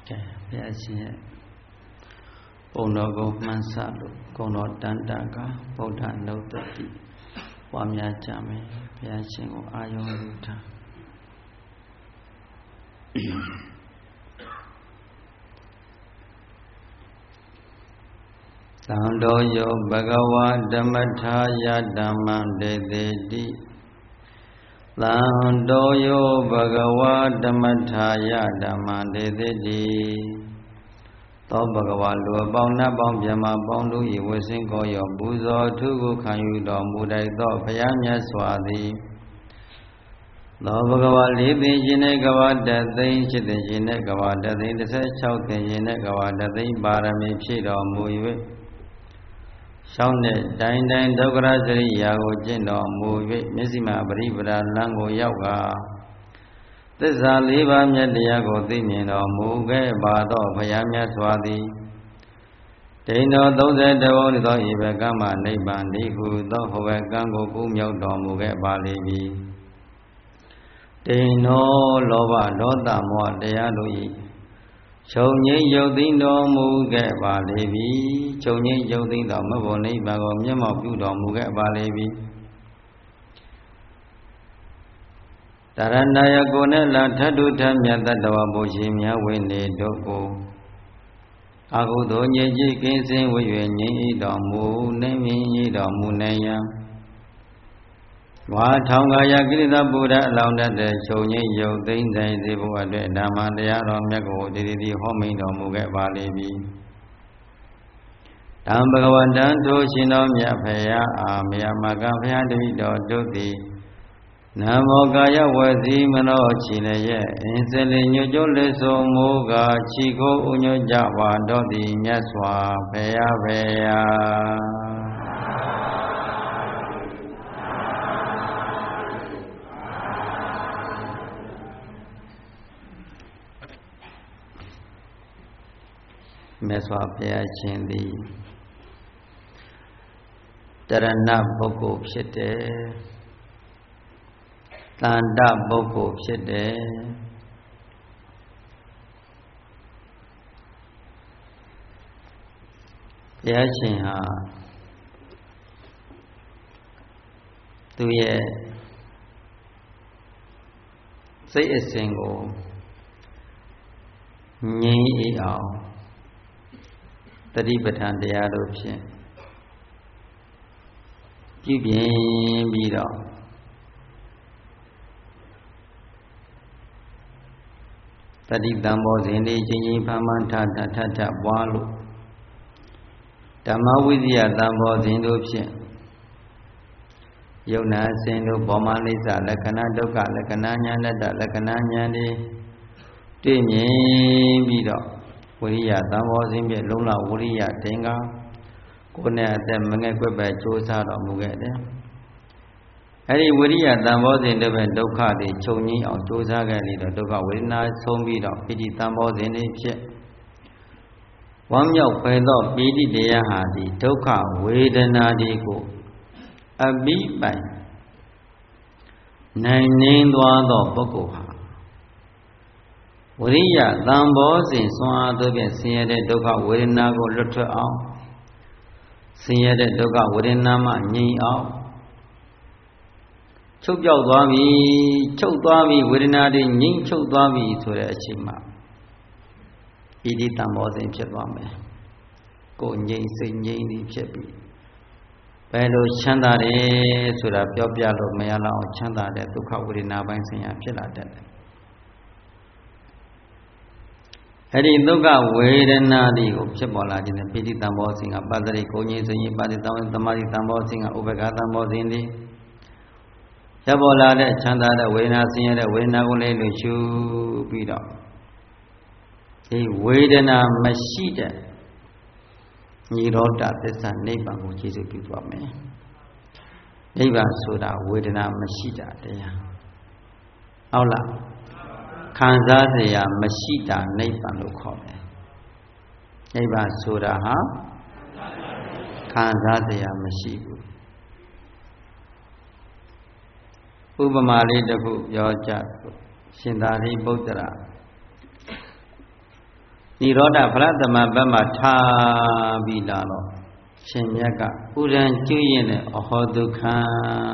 ဘုရားရှင်ရဲ့ပုံတော်ကိုမှန်းဆလို့ဂုဏ်တော်တန်တာကဗုဒ္ဓနုတ္တိပွားများကြမယ်ဘုရားရှင်ကိုအာရုံယူထားသံတော်ယောဘဂဝါဓမ္မထာယဓမ္မံတေတိတိသံတော်ယောဘဂဝါဓမ္မထာယဓမ္မံတေတိတိသောဘဂဝါလူအပေါင်းနတ်ပေါင်းမြမပေါင်းတို့၏ဝဆင်းကိုရောပူဇော်ထုကိုခံယူတော်မူတတ်သောဘုရားမြတ်စွာသည်သောဘဂဝါ၄သိန်းရှင်နဲ့ကဘာတသိန်း၈သိန်းရှင်နဲ့ကဘာတသိန်း16သိန်းရှင်နဲ့ကဘာတသိန်းပါရမီဖြည့်တော်မူ၍ရှောင်းတဲ့တိုင်းတိုင်းဒုက္ခရစရိယာကိုကျင့်တော်မူ၍မျက်စိမှပရိပဒါလမ်းကိုရောက်ကာသစ္စာ၄ပါးမြတ်တရားကိုသိမြင်တော်မူခဲ့ပါသောဘုရားမြတ်စွာသည်ဒိဋ္ဌော30ဘုံသောဤဘကမှနိဗ္ဗာန်ဤဟုသောဟောဘကံကိုကူးမြောက်တော်မူခဲ့ပါလိမ့်မည်ဒိဋ္ဌောလောဘဒေါသမောဟတရားတို့၏ချုပ်ငြိမ်းရုပ်သိမ်းတော်မူခဲ့ပါလိမ့်မည်ချုပ်ငြိမ်းရုပ်သိမ်းတော်မဘုံနိဗ္ဗာန်ကိုမျက်မှောက်ပြုတော်မူခဲ့ပါလိမ့်မည်တရဏယကိုနဲ့လာထတုထမြတ်တတဝဘုရှင်မြတ်ဝိနေတို့ကိုအကုသိုလ်ညစ်ကြေးကင်းစင်ဝိ၍ငြိမ်းဤတော်မူနေမြင့်ဤတော်မူနေယံဝါထောင်ကာယကိရိတာဗုဒ္ဓအလောင်းတတ်တဲ့ချုပ်ငြိမ်းရုပ်သိမ်းတိုင်းစေဖို့အတွက်ဓမ္မတရားတော်မြတ်ကိုဒီဟောမိန်တော်မူခဲ့ပါလိမ့်မည်တံဘဂဝတံထိုရှင်တော်မြတ်ဖရာအာမယမကဖရာတပိတော်တို့သည်နမောကာယဝစီမနောချီလည်းရဲ့အင်းစလင်ညွတ်ကျိုးလက်ဆုံးမူကားချီကိုဥညွတ်ကြပါတော့သည်မြတ်စွာဘုရားဖေယမြတ်စွာဘုရားရှင်သည်တရဏပုဂ္ဂိုလ်ဖြစ်တယ်တန်တပုဂ္ဂိုလ်ဖြစ်တယ်ဘုရားရှင်ဟာသူရဲ့စိတ်အစဉ်ကိုငြိမ်းအေးအောင်တတိပဋ္ဌာန်တရားတို့ဖြင့်ပြုပြင်ပြီးတော့တတိတံဘောဇဉ်လေးချင်းချင်းဖမ်းမှန်းထထပွားလို့ဓမ္မဝိဇ္ဇာတံဘောဇဉ်တို့ဖြင့်ယုံနာစင်တို့ဘောမလိစ္ဆလက္ခဏာဒုက္ခလက္ခဏာဉာဏတလက္ခဏာဉာဏ်တွေတွေ့မြင်ပြီးတော့ဝိရိယတံဘောဇဉ်ဖြင့်လုံးလဝိရိယတင်္ဂါကိုယ်နဲ့အသက်မငဲ့ကွက်ပဲကြိုးစားတော်မူခဲ့တယ်အဲဒီဝိရိယတံဘောဇဉ်တို့ပဲဒုက္ခတွေချုပ်ငြိမ်းအောင်ကြိုးစားခဲ့ပြီးတော့ဒုက္ခဝေဒနာဆုံးပြီးတော့ပိဋိတံဘောဇဉ်တွေဖြစ်ဝမ်းမြောက်ဖွယ်သောပိဋိတရားဟာဒီဒုက္ခဝေဒနာတွေကိုအပိပိုင်နိုင်နှင်းသွားသောပုဂ္ဂိုလ်ဟာဝိရိယတံဘောဇဉ်စွမ်းအားတို့ဖြင့်ဆင်းရဲတဲ့ဒုက္ခဝေဒနာကိုလွတ်ထွက်အောင်ဆင်းရဲတဲ့ဒုက္ခဝေဒနာမှငြိမ်းအောင်ချုပ်ပြောက်သွားပြီချုပ်သွားပြီဝေဒနာတွေငြိမ်းချုပ်သွားပြီဆိုတဲ့အချိန်မှာဣတိတံဘောဇဉ်ဖြစ်သွားမယ်ကိုယ်ငြိမ်းစိတ်ငြိမ်းသည်ဖြစ်ပြီဘယ်လိုချမ်းသာတယ်ဆိုတာပြောပြလို့မရတော့အောင်ချမ်းသာတဲ့ဒုက္ခဝေဒနာပိုင်းဆင်းရဲဖြစ်လာတတ်တယ်အဲ့ဒီဒုက္ခဝေဒနာတွေကိုဖြစ်ပေါ်လာခြင်းနဲ့ပိဋိတံဘောဇဉ်ကပတ္တိကိုငြိမ်းစိတ်ငြိမ်းပါတိတံသမာဓိတံဘောဇဉ်ကဥပ္ပခာတံဘောဇဉ်တွေရပ်ပေါ်လာတဲ့ချမ်းသာတဲ့ဝေဒနာဆင်းရဲတဲ့ဝေဒနာကိုလည်းလို့ရှုပြီးတော့ဒီဝေဒနာမရှိတဲ့និရောဓသစ္စာနိဗ္ဗာန်ကိုကျေစုပြုသွားမယ်နိဗ္ဗာန်ဆိုတာဝေဒနာမရှိတာတရားဟုတ်လားခံစားစရာမရှိတာနိဗ္ဗာန်လို့ခေါ်တယ်နိဗ္ဗာန်ဆိုတာဟာခံစားစရာမရှိဘူးဥပမာလေးတစ်ခုပြောကြရှင်သာရိပုတ္တရာ Niroda Pratama Bama Tabilalo Shenyaka Uran Juyin Ahoduka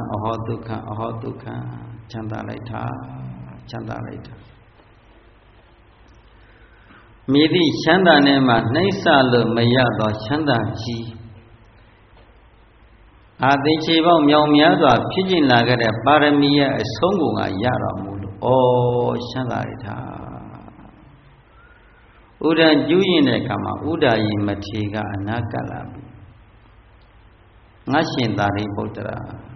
Chanda later Midi Chanda Nema Naisa Mayado Chanda G Adichiva Myamyada Pidgin Lagare Paramia Songunga Yara Mulu Oh Chanda Udan Juyin Kama Udayi Matiga Anakalabi Nashin Dari Botra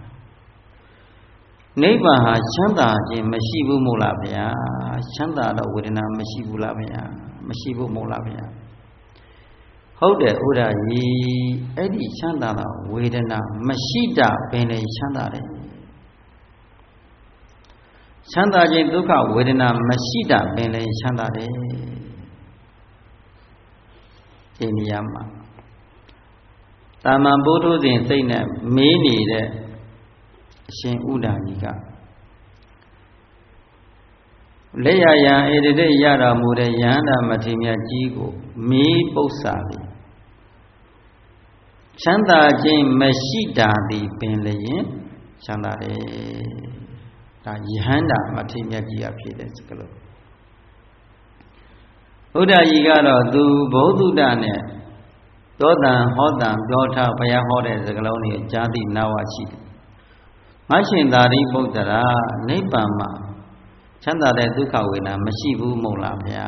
Neighbor Chanda Jim Mashibu Mulabia Chanda Udina Mashibu Mulabia How the Udayi Eddie Chanda Wedena Mashida Bene Chanda Chanda Jim Duka Wedena Mashida Bene Chanda Yama Taman Bodo in Saina Mini Shin Udanika Leya Edide Yara Mure Yanda Matimia Jigo Me Bosali Chanda Jim Mashida di Penlayin Chanda Yanda Matimia Gia Piedescalo Uda Yigaro do Bodudane Dodan Hodan Dota Paya Hode the Galoni Jadi Nawachi Machin Dari Bodara Nepama Chanda de Dukawina Mashibu Molabia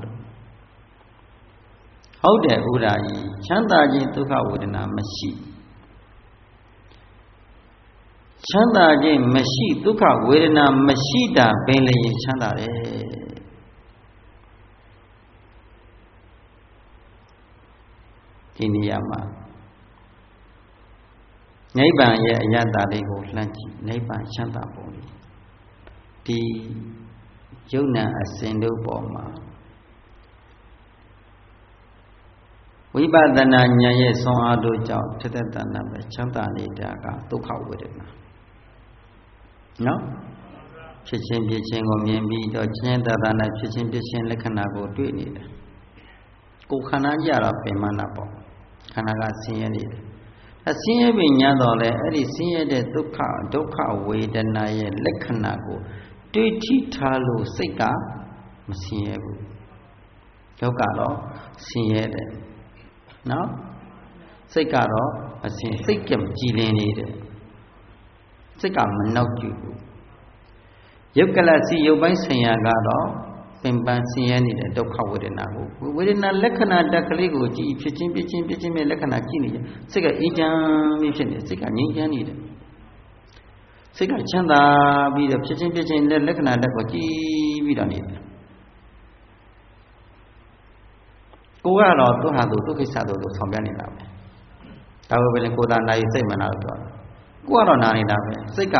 How de Udayi Chanda Ji Dukawina Mashi Chanda Ji Mashi Dukawina Mashida Benley Chanda Iniyama Neighbor Yanda de go lunch, neighbor Chanda Boni. The Jonah Ascendo Boma. We bad the Nanya son Ado Jow to the number Chanda Nidaga to cow with it. No? Chichin Bitching or Miami or Chenda than a Chichin Bitching Lekanago doing it. Kukana Yara Pemanapo. Kanaga Sienid. A senior Vinyadole, Eddie Senior de Doka, way the Naya Lekanago, Duty Talo, Sika, Messiebu. Yokalo, Senior. No? Sikaro, a Sikim Gilinid. Sikam, no you. Yokala see you by Sayagado. Pimpan siani de doka wedena wedena lekana dakaligo ji phichin me lekana kini sika ijan mi phit ne sika nyinjan ni de sika chanda bi de phichin le lekana dakko ji bi da ni ko ga ro tu ha tu kissa tu saum pian ni la be da be le ko da nayi sait ma na lo ko ga ro na ni da be sika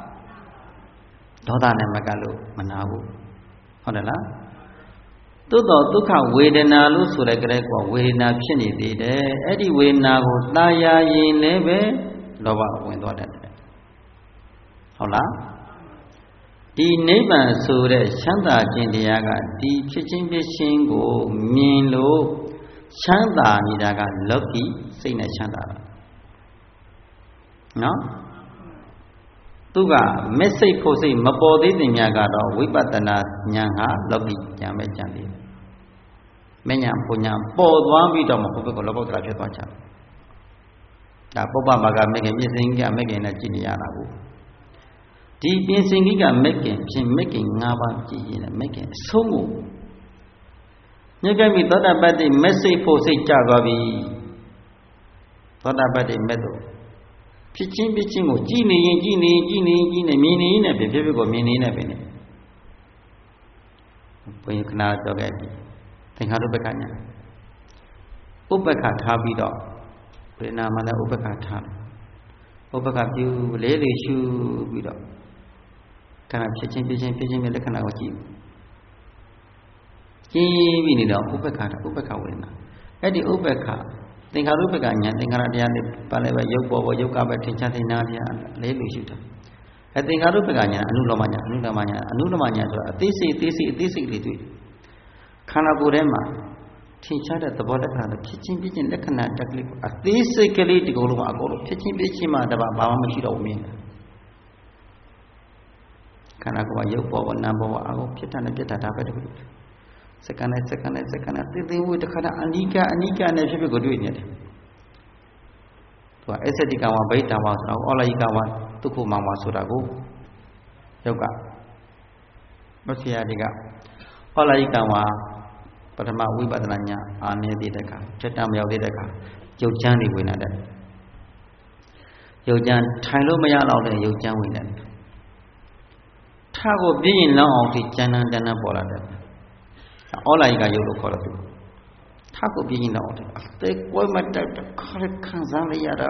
doda ne maka lo ma na buဟုတ်တယ်လားသို့တော့ဒုက္ခဝေဒနာလို့ဆိုတဲ့ကြတဲ့ကွာဝေဒနာဖြစ်နေသေးတယ်အဲ့ဒီဝေဒနာကိုတာယာရင်လည်းပဲလောဘဝင်သွားတတ်တယ်ဟုတ်လားဒီနိဗ္ဗာန်ဆိုတဲ့ချမ်းသာခြင်းတရားကဒီဖြစ်ချင်းဖြစ်ချင်းကိုမြင်လို့ချမ်းသာနေတာကလောကီစိတ်နဲ့ချမ်းသာတာနော်သူကမက်စိတ်ဖို့စိတ်မပေါ်သေးတဲ့ညာကတော့ဝိပဿနာဉာဏ်ဟာလောကီဉာဏ်ပဲဉာဏ်လေးမဉာဏ်ပညာပေါ်သွားပြီးတော့မှဘုဘကလောဘကလာဖြစ်သွားကြဒါပုပ္ပမကမက်ကင်ပြည့်စင်ကမက်ကင်နဲ့ကြည်နေရတာကိုဒီပြည့်စင်ကမက်ကင်ဖြင့်မက်ကင်၅ပါးကြည်ရင်မက်ကင်အဆုံးကိုညက်ကမိသောတာပတ္တိမက်စိတ်ဖို့စိတ်ကြသွားပြီသောတာပတ္တိမက်တော့ဖြစ်ချင်းကိုကြည်နေရင်မြင်နေရင်နဲ့ဖြစ်ကိုမြင်နေနေပဲနဲ့ဘုရင်ခဏတော့ခဲ့ပြီသင်္ခါရုပ္ပကညာဥပ္ပခထားပြီးတော့ဝေဒနာမှလည်းဥပ္ပခထားဥပ္ပခပြုလေးလေးရှုပြီးတော့ခဏဖြစ်ချင်းရဲ့လက္ခဏာကိုကြည့်ပြီးနေတော့ဥပ္ပခဝေဒနာအဲ့ဒီဥပ္ပခသင်္ခါရုပ္ပကညာသင်္ခါရတရားတွေပါလဲပဲရုပ်ပေါ်ယုတ်ကပဲထင်ရှားတင်နာတရားလေးလိုရှိတာအဲသင်္ခါရုပ္ပကညာအနုလောမညာဆိုတာအသေးစိတ်လေးတွေ့ခန္ဓာကိုယ်ထဲမှာထင်ရှားတဲ့သဘောလက္ခဏာဖြစ်ချင်းပြချင်းလက္ခဏာတက်ကလေးအသေးစိတ်ကလေးဒီကိုယ်လုံးအကုန်လုံးဖြစ်ချင်းပြချင်းမှတပါဘာမှမရှိတော့ဘူးမြင်တယ်ခန္ဓာကိုယ်ကရုပ်ပေါ်နာမ်ပေါ်အကုန်ဖြစ်တာနဲ့ပြတ်တာဒါပဲတခုစက္ကန့်နဲ့သေသေးဝေးတစ်ခါတည်းအနိကနေဖြစ်ကိုတွေ့နေတယ်သူကအစ္ဆတိကဝဗိတ္တဝါဆိုတော့ဩလာယိကဝဒုက္ခမောင်ဝါဆိုတာကိုရုပ်ကမဆရာတွေကဩလာယိကဝပထမဝိပဿနာညာအာနေတဲ့ခါထက်တမရောက်တဲ့ခါရုပ်ချမ်းတွေဝင်လာတယ်ရုပ်ချမ်းထိုင်လို့မရတော့တဲ့ရုပ်ချမ်းဝင်တယ်ထားကိုပြင်းရင်လောက်အောင်ဒီကျန်တန်းပေါ်လာတယ်ဩလာယိကရုပ်လို့ခေါ်တယ်သူထားကိုပြင်းရင်လောက်အောင်အသေးကွဲမတက်ခါခံစားလိုက်ရတာ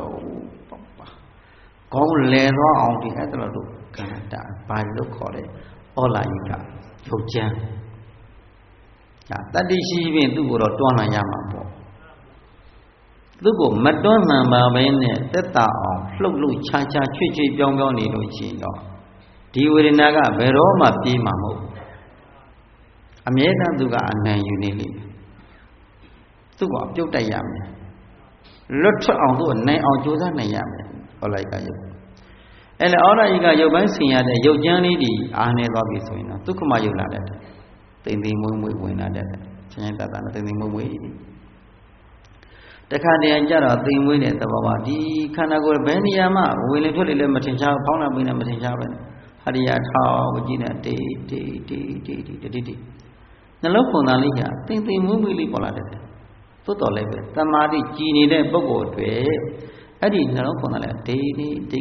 ကောင်းလဲတော့အောင်ဒီအဲ့ဒါလို့ခန္ဓာဘာလို့ခေါ်လဲဩလာယိကရုပ်ချမ်းတတ္တိရှိရင်သူ့ကိုတော့တွန်းလှန်ရမှာပေါ့သူ့ကိုမတွန်းလှန်ပါဘဲနဲ့သက်သာအောင်လှုပ်ချာချွေပြောင်းနေလို့ရှိရင်တော့ဒီဝေဒနာကဘယ်တော့မှပြေးမှာမဟုတ်အမြဲတမ်းသူကအနိုင်ယူနေလိမ့်မယ်သူ့ကိုပြုတ်တိုက်ရမယ်လွတ်ထွက်အောင်သူ့အနိုင်အောင်ကြိုးစားနိုင်ရမယ်ဩလာယိကယုတ်အဲ့လေဩလာယိကယုတ်ပိုင်းဆင်ရတဲ့ယုတ်ကျမ်းလေးဒီအားနေသွားပြီဆိုရင်တော့ဒုက္ခမယုတ်လာတဲ့တိမ်မွေးဝင်လာတဲ့ချင်းတတ်တာနဲ့တိမ်မွေးတခါတည်းကျတော့တိမ်မွေးတဲ့သဘောပါဒီခန္ဓာကိုယ်ဘယ်နေရာမှဝင်လေထွက်လေလည်းမထင်ရှားဖောင်းလာပိနေမထင်ရှားပဲဟာရိယထောက်ကြည့်နေတေးနှလုံးပုံသားလေးကတိမ်မွေးလေးပေါ်လာတဲ့သို့တော်လည်းပဲတမာတိကြည်နေတဲ့ပုဂ္ဂိုလ်တွေအဲ့ဒီနှလုံးပုံသားလေးဒိ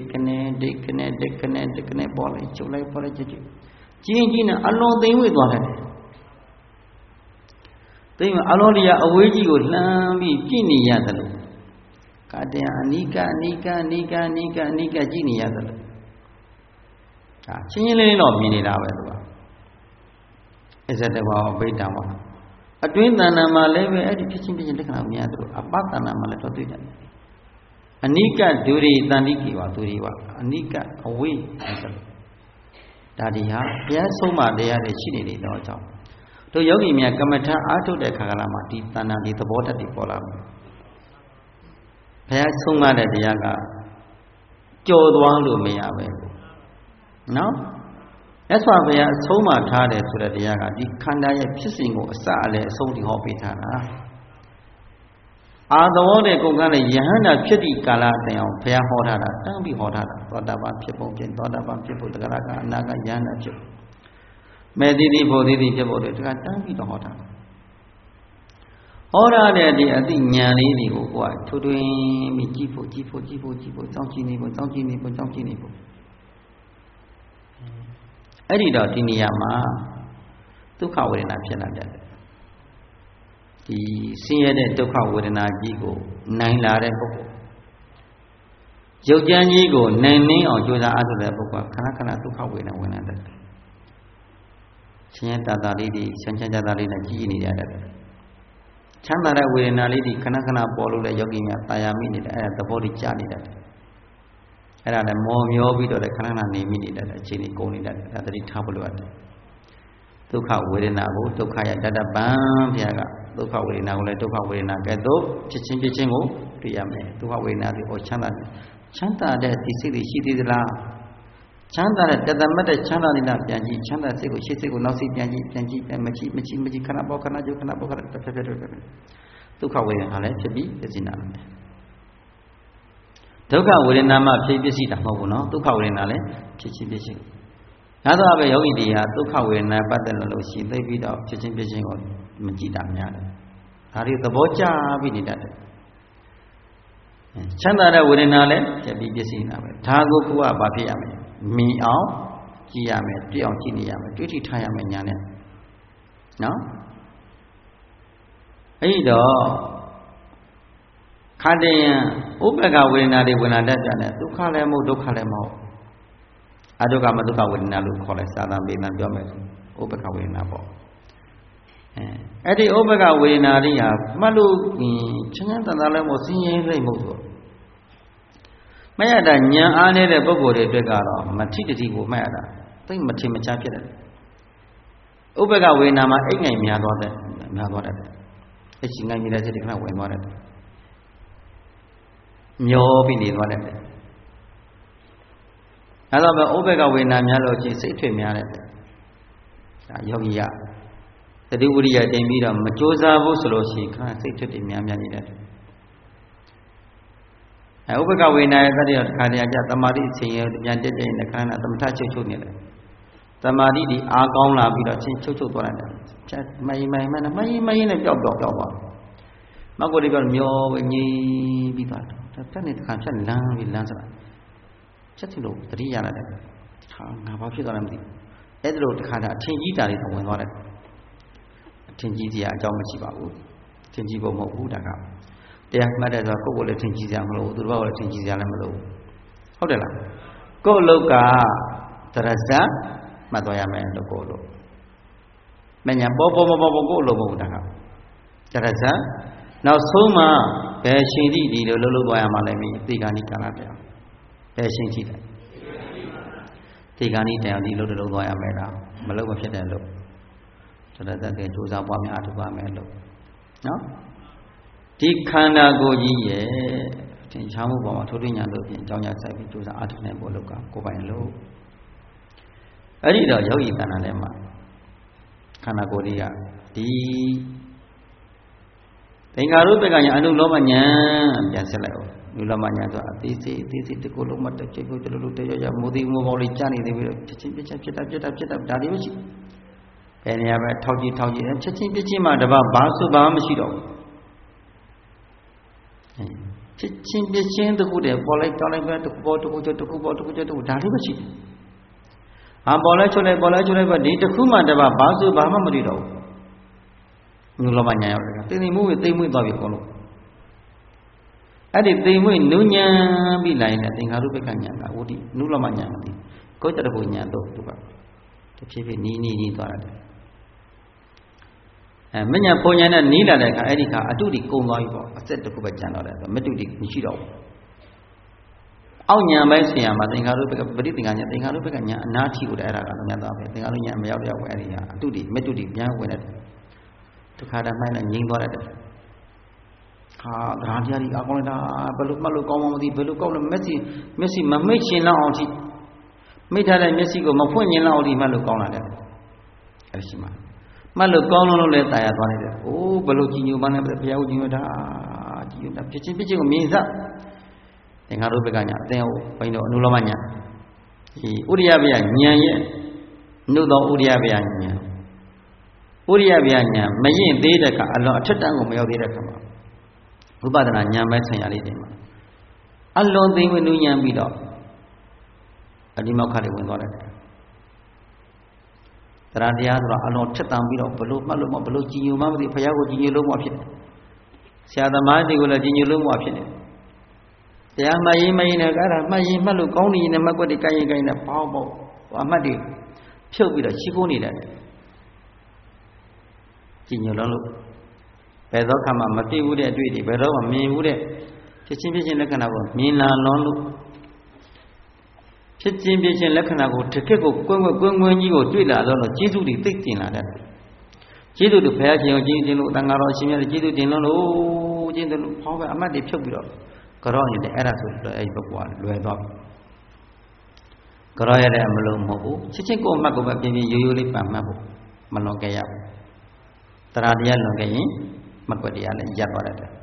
ကနေပေါ်လိုက်ချုပ်လိုက်ကြည့်နေအလုံးသိမ့်ဝေသွားတယ်သိမအလောလျာအဝေးကြီးကိုလှမ်းပြီးကြည့်နေရတယ်လို့ကာတယအနိကကြည့်နေရတယ်လို့ဒါချင်းလေးတော့မြင်နေတာပဲသူကအစ္ဆတဘောဗိတ္တဝါအတွင်းတဏ္ဍာမှာလည်းပဲအဲ့ဒီဖြစ်ချင်းလက္ခဏာမြင်ရတယ်လို့အပတ္တဏ္ဍာမှာလည်းတော့တွေ့တယ်အနိကဒုရိတန္တိကိဝဒုရိဝအနိကအဝေးအဲ့ဒါဒါဒီဟာဘုရားဆုံးမတရားတွေရှိနေတယ်တော့ကြောင့်တို့ယောဂီများကမ္မထာအားထုတ်တဲ့ခါကလာမှာဒီတဏ္ဍာဒီသဘောတတ်တွေပေါ်လာမယ်ဘုရားဆုံးမတဲ့တရားကကြော်သွားလို့မရပဲနော်မြတ်စွာဘုရားအဆုံးမထားတယ်ဆိုတဲ့တရားကဒီခန္ဓာရဲ့ဖြစ်စဉ်ကိုအစအလယ်အဆုံးထိဟောပေးထားတာအာသဝေါတဲ့ကုန်ကလည်းယဟန္တာဖြစ်သည့်ကာလတိုင်အောင်ဘုရားဟောထားတာတန်းပြီးဟောထားတာသောတာပန်ဖြစ်ဖို့သောတာပန်ဖြစ်ဖို့တဂရကအနာကယဟန္တာဖြစ်မေတိတိဖို့တိတိဖြစ်ဖို့တကတန်းပြီးတော့ဟောတာဟောရတဲ့ဒီအသိဉာဏ်လေးတွေကိုကိုယ်ကထွထွင်းပြီးကြည့်ဖို့စောင့်ကြည့်နေဖို့အဲ့ဒီတော့ဒီနေရာမှာဒုက္ခဝေဒနာဖြစ်လာတယ်ဒီဆင်းရဲတဲ့ဒုက္ခဝေဒနာကြီးကိုနိုင်လာတဲ့ပုဂ္ဂိုလ်ရုပ်ကြမ်းကြီးကိုနိုင်နှင်းအောင်ကြိုးစားအားထုတ်တဲ့ပုဂ္ဂိုလ်ခဏဒုက္ခဝေဒနာဝင်လာတယ်ရှင်ရတတာလေးတွေချမ်းသာလေးနဲ့ကြည်နေရတယ်ချမ်းသာတဲ့ဝေဒနာလေးတွေခဏပေါ်လို့လည်းယောဂီများတာယာမိနေတယ်အဲ့ဒါသဘောကြီးကြားနေတယ်အဲ့ဒါလည်းမော်မျောပြီးတော့လည်းခဏနေမိနေတယ်အခြေအနေကုန်နေတယ်ဒါတတိထားဖို့လိုရတယ်ဒုက္ခဝေဒနာကိုဒုက္ခရတတပံဘုရားကဒုက္ခဝေဒနာကိုလည်းဒုက္ခဝေဒနာကဲ့သို့ဖြစ်ချင်းကိုတွေ့ရမယ်ဒုက္ခဝေဒနာတွေဟောချမ်းသာတဲ့ဒီစိတ်တွေရှိသေးသလားချမ်းသာတဲ့တသမတ်တဲ့ချမ်းသာနေတာပြန်ကြည့်ချမ်းသာစိတ်ကိုရှေ့စိတ်ကိုနောက်စိတ်ပြန်ကြည့်မကြည့်ခဏပေါ်ခဏကျုပ်ခဏပေါ်ခဏတစ်ဖက်ဒုက္ခဝေဒနာလည်းဖြစ်ပြီးပြည့်စည်နာတယ်ဒုက္ခဝေဒနာမှဖြစ်ပြည့်စည်တာမဟုတ်ဘူးနော်ဒုက္ခဝေဒနာလည်းဖြစ်ချင်းပြည့်စည်ဒါတော့ပဲယောဂီတွေဟာဒုက္ခဝေဒနာပတ်သက်လို့ရှိသိပြီးတော့ဖြစ်ချင်းပြည့်စည်ကိုမကြည့်တာများတယ်ဒါတွေသဘောကျပြီးနေတတ်တယ်ချမ်းသာတဲ့ဝေဒနာလည်းဖြစ်ပြီးပြည့်စည်နေတာပဲဒါကိုကဘာဖြစ်ရမလဲမြင်အောင်ကြည့်ရမယ်တွေ့အောင်ကြည့်နေရမယ်တွေ့ထိထားရမယ်ညာနဲ့နော်အဲ့တော့ခါတည်းရဥပ္ပကဝေဒနာတွေဝင်လာတတ်ကြတယ်ဒုက္ခလည်းမဟုတ်ဒုက္ခလည်းမဟုတ်အဒုက္ခမဒုက္ခဝေဒနာလို့ခေါ်လိုက်စာသံပေသံပြောမယ်ဥပ္ပကဝေဒနာပေါ့အဲ့ဒီဥပ္ပကဝေဒနာတွေဟာမှတ်လို့ချမ်းသာလည်းမဟုတ်ဆင်းရဲစိတ်မဟုတ်ဆိုမရတာဉာဏ်အားနေတဲ့ပုဂ္ဂိုလ်တွေအတွက်ကတော့မထိတတိကိုမှတ်ရတာသိမထင်မရှားဖြစ်တယ်ဥပ္ပကဝေဒနာမှာအိတ်ငိုင်များသွားတယ်စိတ်ရှိငိုင်းနေတဲ့စိတ်တွေခဏဝင်သွားတယ်မျောပြီးနေသွားတယ်အဲ့တော့ဥပေက္ခဝေဒနာများလို့ချင်းစိတ်ထွေများတယ်ဒါယောဂီရသတိဝိရိယတင်ပြီးတော့မကြိုးစားဘူးဆိုလို့ရှိရင်ခဏစိတ်ထွေတွေများများနေတယ်ဥပေက္ခဝေဒနာရဲ့တတိယတစ်ခါတည်းအကျသမာဓိအချိန်ရပြန်တက်တဲ့ခန္ဓာသမထချုပ်နေတယ်သမာဓိဒီအားကောင်းလာပြီးတော့ချင်းချုပ်သွားတယ်ဖြတ်မိုင်းနဲ့ပျောက်သွားမဂ္ဂိုလ်တွေကမျောပဲငြိမ်ပြီးသွားတယ်ဖြတ်နေတစ်ခါဖြတ်လမ်းပြီးလမ်းစတာချက်ချလို့တတိယရတယ်ဟာငါဘာဖြစ်သွားလဲမသိဘူးအဲ့ဒါလို့တစ်ခါတည်းအထင်ကြီးတာတွေဝင်သွားတယ်အထင်ကြီးစရာအကြောင်းမရှိပါဘူးအထင်ကြီးဖို့မဟုတ်ဘူးဒါကတရားမှတ်တယ်ဆိုတော့ကိုယ့်ကိုယ်လည်းထင်ကြီးစရာမလိုဘူးသူတို့ကလည်းထင်ကြီးစရာလည်းမလိုဘူးဟုတ်တယ်လားကိုယ့်အလုပ်ကတရဇတ်မှတ်သွားရမယ်လို့ကိုယ့်အလုပ်မညာပေါ်ကိုယ့်အလုပ်မဟုတ်ဘူးဒါကတရဇတ်နောက်ဆုံးမှဘယ်ရှင်တိဒီလိုလုပ်သွားရမှလည်းဒီကဏ္ဍကာလပြောင်းဘယ်ရှင်တိလဲဒီကဏ္ဍတရားဒီလုပ်သွားရမယ်လားမလုပ်မဖြစ်တဲ့လို့တရဇတ်တဲ့ကြိုးစားပွားများအထုပါမယ်လို့နော်ဒီခန္ဓာကိုယ်ကြီးရဲ့သင်္ချာမှုပေါ်မှာထိုးထွင်းညာလို့ပြင်အကြောင်းညာဆိုင်ပြီးကြိုးစားအားထုတ်နိုင်ဖို့လုပ်ကကိုယ်ပိုင်လို့အဲ့ဒီတော့ယောဂီတဏ္ဍာထဲမှာခန္ဓာကိုယ်ကြီးကဒီသင်္ခါရုပ္ပကညာအနုလောမညာပြန်ဆက်လိုက်အောင်အနုလောမညာဆိုတာအသေးစိတ်တကူလုံးမတက်ကြိတ်ဖို့တလူတရရမိုးသေးမိုးပေါလေးကြားနေသေးပြီးတော့ချက်ချင်းဖြစ်တာဒါတွေမရှိဘယ်နေရာပဲထောက်ကြည့်ချက်ချင်းမှတပတ်ဘာဆိုဘာမှမရှိတော့ဘူးဖြစ်ချင်းပြချင်းတခုတည်းပေါ်လိုက်တောင်းလိုက်ပဲတခုပေါ်ဒါလေးပဲရှိတယ်။ပေါ်လိုက်ချွတ်လိုက်ပဲဒီတခုမှတပါဘာဆိုဘာမှမသိတော့ဘူး။နုလောမညာရောက်တယ်။သိမှုဝေသိမှုသွားပြီကောလို့။အဲ့ဒီသိမှုနုညာပြီးလိုက်တဲ့သင်္ခါရုပ္ပကညာကဝတိနုလောမညာမသိ။ကိုယ်တရဘုညာတော့သူကတဖြည်းဖြည်းနီးသွားတယ်။မညာပုံညာနဲ့နီးလာတဲ့အခါအဲ့ဒီခါအတုတိကုံသွားပြီပေါ့အသက်တစ်ခုပဲကျန်တော့တယ်မတုတိမရှိတော့ဘူးအောက်ညာပိုင်းဆင်ရမှာသင်္ခါရုပ္ပကပရိသင်္ခါညာသင်္ခါရုပ္ပကညာအနာထိကိုအဲ့ဒါကလည်းများသွားပဲသင်္ခါရုညာမရောက်တော့အဲ့ဒီဟာအတုတိမတုတိပြန်ဝင်တယ်တခါတည်းမှလည်းငြိမ်းသွားတယ်ဟာတရားတရားကြီးအကောင်းလိုက်တာဘယ်လိုမှလို့ကောင်းမှမသိဘယ်လိုကောက်လို့မျက်စိမမိတ်ရှင်လောက်အောင်ထိမိတ်ထားတဲ့မျက်စိကိုမဖွင့်မြင်လောက်အောင်ဒီမှလို့ကောင်းလာတယ်အဲ့ဒီရှိမှာမှတ်လို့ကောင်းလို့လည်းတာယာသွားနေတယ်။အိုးဘလို့ကြီးညိုမှန်းလည်းဘုရားကိုကြီးညိုတာဖြစ်ချင်းကိုမြင်စသင်္ခါရုပ္ပကညာအသင်ဟုတ်ဘိန်းတော့အနုလောမညာဒီဥရိယဗျာဉာဏ်ရဲ့နှုတ်သောဥရိယဗျာဉာဏ်ဥရိယဗျာဉာဏ်မရင်သေးတဲ့ကအလွန်အထက်တန်းကိုမရောက်သေးတဲ့ခါမှာဥပဒနာဉာဏ်ပဲဆင်ရလေးတင်မှာအလွန်သိမ့်ဝင်ဉာဏ်ပြီးတော့အဒီမောက္ခတွေဝင်သွားတယ်တရားတရားဆိုတော့အလုံးထက်တန်ပြီးတော့ဘလို့မှတ်လို့မဘလို့ကြည်ညိုမှမသိဘုရားကိုကြည်ညိုလို့မှဖြစ်တယ်ဆရာသမားတွေကိုလည်းကြည်ညိုလို့မှဖြစ်တယ်တရားမှတ်ရင်နဲ့အဲ့ဒါမှတ်ရင်မှတ်လို့ကောင်းနေရင်မှတ်ကွက်တွေကိုင်းနဲ့ပေါအမှတ်တွေဖြုတ်ပြီးတော့ရှိခိုးနေတယ်ကြည်ညိုလို့ဘယ်တော့မှမသိဘူးတဲ့အတွေ့အထိဘယ်တော့မှမြင်ဘူးတဲ့ဖြစ်ချင်းလက္ခဏာကိုမြင်လာလွန်လို့ဖြစ်ချင်းလက္ခဏာကိုတကယ့်ကိုကွင်းကြီးကိုတွေ့လာတော့ကျေးဇူးတွေသိတင်လာတယ်ကျေးဇူးတို့ဘုရားရှင်ကိုကျေးဇူးတင်လို့တန်ဃာတော်ရှင်များကျေးဇူးတင်လို့ကျေးဇူးလို့ဟောပဲအမှတ်တွေဖြုတ်ပြီးတော့ကြောရတဲ့အဲ့ဒါဆိုတော့အဲ့ဒီပုဂ္ဂိုလ်ကလွယ်သွားပြီကြောရတဲ့အမလုံးမဟုတ်ဘူးချက်ချင်းကိုအမှတ်ကိုပဲပြင်းရိုးလေးပန်မှတ်ဖို့မလွန်ခဲ့ရဘူးတရားတရားလွန်ခဲ့ရင်မကွက်တရားလည်းရပ်သွားတတ်တယ်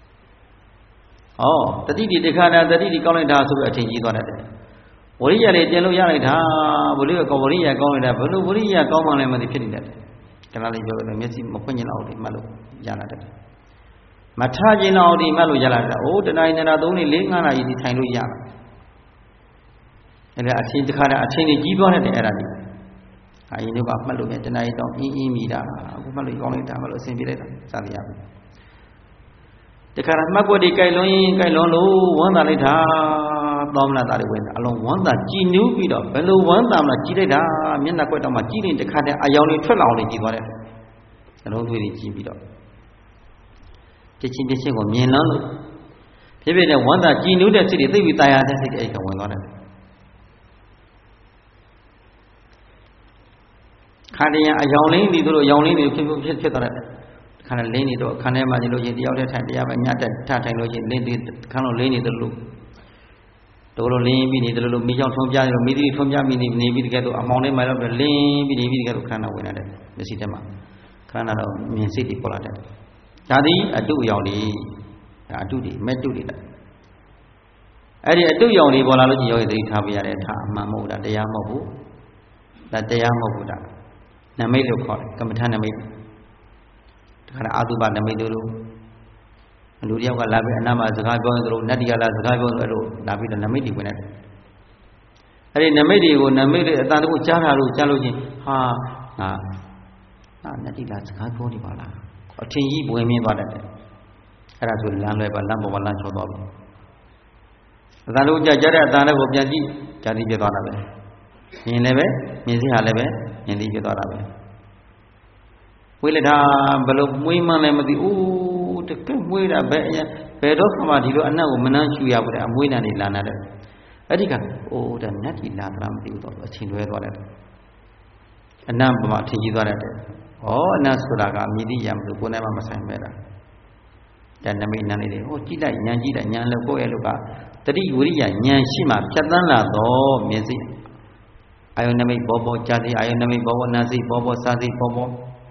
တတိတိတခါတတိတိကောင်းလိုက်တာဆိုပြီးအထင်ကြီးသွားတတ်တယ်ဝရိယလေးတင်လို့ရလိုက်တာဘလို့ကဝရိယကောင်းလိုက်တာဘလို့ဝရိယကောင်းမှလည်းမသိဖြစ်နေတယ်ခဏလေးပြောလို့မျက်စိမဖွင့်ကျင်တော့ဒီမှလို့ရလာတယ်မထားကျင်တော့ဒီမှလို့ရလာတယ်တဏှာဉာဏ်သုံးနေ၄-၅နာရီဒီထိုင်လို့ရတာအဲ့ဒါအချင်းတစ်ခါတည်းအချင်းကြီးသွားတယ်အဲ့ဒါကြီးအရင်ကမှတ်လို့တဏှာတောင်အင်းမိတာအခုမှလို့ကောင်းလိုက်တာမှလို့အဆင်ပြေလိုက်တာစသည်ရပြီတခါတည်းမှတ်ကွက်ဒီကြိုက်လွန်လို့ဝမ်းသာလိုက်တာသောမနတာတွေဝင်တာအလုံးဝမ်းသာကြည်နူးပြီးတော့ဘယ်လိုဝမ်းသာမှကြည်လိုက်တာမျက်နှာကွက်တော့မှကြည်နေတခါတည်းအယောင်လေးထွက်လာအောင်လေးကြည်သွားတယ်အလုံးသွေးတွေကြည်ပြီးတော့ချက်ချင်းကိုမြင်လန်းလို့ဖြစ်ဖြစ်နဲ့ဝမ်းသာကြည်နူးတဲ့စိတ်တွေသိပြီးတာယာတဲ့စိတ်တွေအဲ့ကဝင်သွားတယ်ခါတည်းအယောင်လေးတွေတို့အယောင်လေးတွေဖြစ်သွားတယ်ခခန္ဓာလင်းနေတော့ခန္ဓာမှာနေလို့ချင်းတယောက်တည်းထိုင်တရားပဲညတက်ထထိုင်လို့ချင်းလင်းပြီးခန္ဓာလင်းနေတယ်လို့တို့လိုလင်းပြီးနေတယ်လို့မိကြောင့်ထုံးပြတယ်လို့မိသီးထုံးပြမိနေပြီးတကယ်တော့အမောင်လေးမှတော့လင်းပြီးနေပြီးတကယ်တော့ခန္ဓာဝင်လာတယ်မျက်စိထဲမှာခန္ဓာတော့မြင်စိတ်တွေပေါ်လာတယ်ဒါသည်အတုအယောင်တွေအတုတွေမဲ့တုတွေလားအဲ့ဒီအတုယောင်တွေပေါ်လာလို့ချင်းယောဂီသတိထားပြရတယ်ဒါအမှန်မဟုတ်တာတရားမဟုတ်ဘူးဒါတရားမဟုတ်ဘူးဒါနမိတ်လို့ခေါ်တယ်ကမ္မထာနမိတ်တခါအာတုပနမိတ်တို့လူတယောက်ကလာပြီးအနာမှာစကားပြောနေသလိုနတ်တီကလာစကားပြောနေလို့လာပြီးတော့နမိတ်တွေဝင်နေတယ်အဲ့ဒီနမိတ်တွေကိုနမိတ်တွေအတန်တခုကြားတာလို့ကြားလို့ချင်းဟာငါနတ်တီလာစကားပြောနေပါလားအထင်ကြီးဝင်မြင်သွားတတ်တယ်အဲ့ဒါဆိုလမ်းလွဲပါလမ်းပေါ်မှာလမ်းချောသွားပြီအတန်တခုကြားတဲ့အတန်တွေကိုပြန်ကြည့်ကြားသိပြသွားတာပဲမြင်လည်းပဲမြင်စီဟာလည်းပဲမြင်သိပြသွားတာပဲဝိလက်တာဘယ်လိုမွေးမှန်းလည်းမသိဘူးတကယ်မွေးတာဘယ်တော့မှဒီလိုအနတ်ကိုမနှမ်းရှူရဘူးတဲ့အမွေးနံနေလာနေတယ်အဲ့ဒီကအိုးဒါနတ်ကြီးလာတာမသိဘူးတော့အချင်းလွဲသွားတယ်အနတ်ဘဝထင်ကြီးသွားတယ်ဩအနတ်ဆိုတာကမြည်သည့်ရမလို့ကိုယ်နဲ့မှမဆိုင်ပဲလားဒါနမိတ်နန်းလေးတွေဟိုကြည့်လိုက်ဉာဏ်ကြည့်လိုက်ဉာဏ်လို့ကိုယ့်ရဲ့လူကတတိဝိရိယဉာဏ်ရှိမှဖြတ်သန်းလာတော့မြင်စိအာယုန်နမိတ်ဘောဘောကြာစီအာယုန်နမိတ်ဘောဘောနာစီဘောဘောစာစီဘောဘော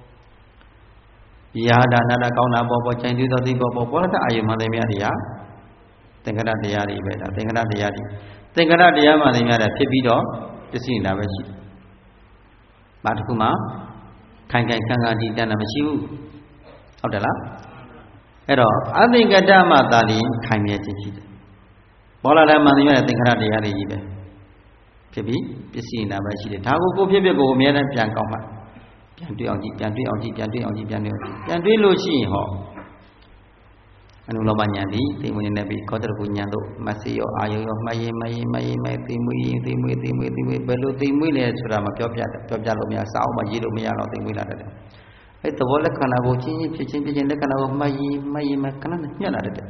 ယာဒါနာတာကောင်းတာဘောဘောချိန်သွေးသောသိဘောဘောဘောရတအာယုန်မှန်တယ်များတရားသင်္ခရတရားတွေပဲဒါသင်္ခရတရားတွေသင်္ခရတရားမှန်တယ်များတာဖြစ်ပြီးတော့ပစ္စည်းနေတာပဲရှိတယ်။ဘာတစ်ခုမှခိုင်ခိုင်ခန့်ခန့်ဒီတန်းတာမရှိဘူး။ဟုတ်တယ်လား။အဲ့တော့အသင်္ကတမှသာလျှင်ခိုင်မြဲခြင်းရှိတယ်။ဘောလာလည်းမှန်တယ်များတဲ့သင်္ခရတရားတွေကြီးပဲဖြစ်ပြီးပစ္စည်းနေတာပဲရှိတယ်။ဒါကိုကိုဖြစ်ကိုအမြဲတမ်းပြန်ကောင်းမှပြန်တွေ့အောင်ကြည့်ပြန်တွေ့အောင်ကြည့်ပြန်တွေ့အောင်ကြည့်ပြန်တွေ့အောင်ကြည့်ပြန်တွေ့လို့ရှိရင်ဟောအနုလောမဉာဏ်ဒီသိမွေးနေပြီခောတရကုဉာဏ်တို့မဆေရောအာယောရောမှတ်ရင်သိမွေးရင်သိမွေးဘယ်လိုသိမွေးလဲဆိုတာမပြောပြလို့မရစာအုပ်မှာရေးလို့မရတော့သိမွေးလာတယ်အဲ့သဘောလက္ခဏာကိုချင်းဖြစ်ချင်းလက္ခဏာကိုမှတ်ရင်ခဏနဲ့ညှက်လာတယ်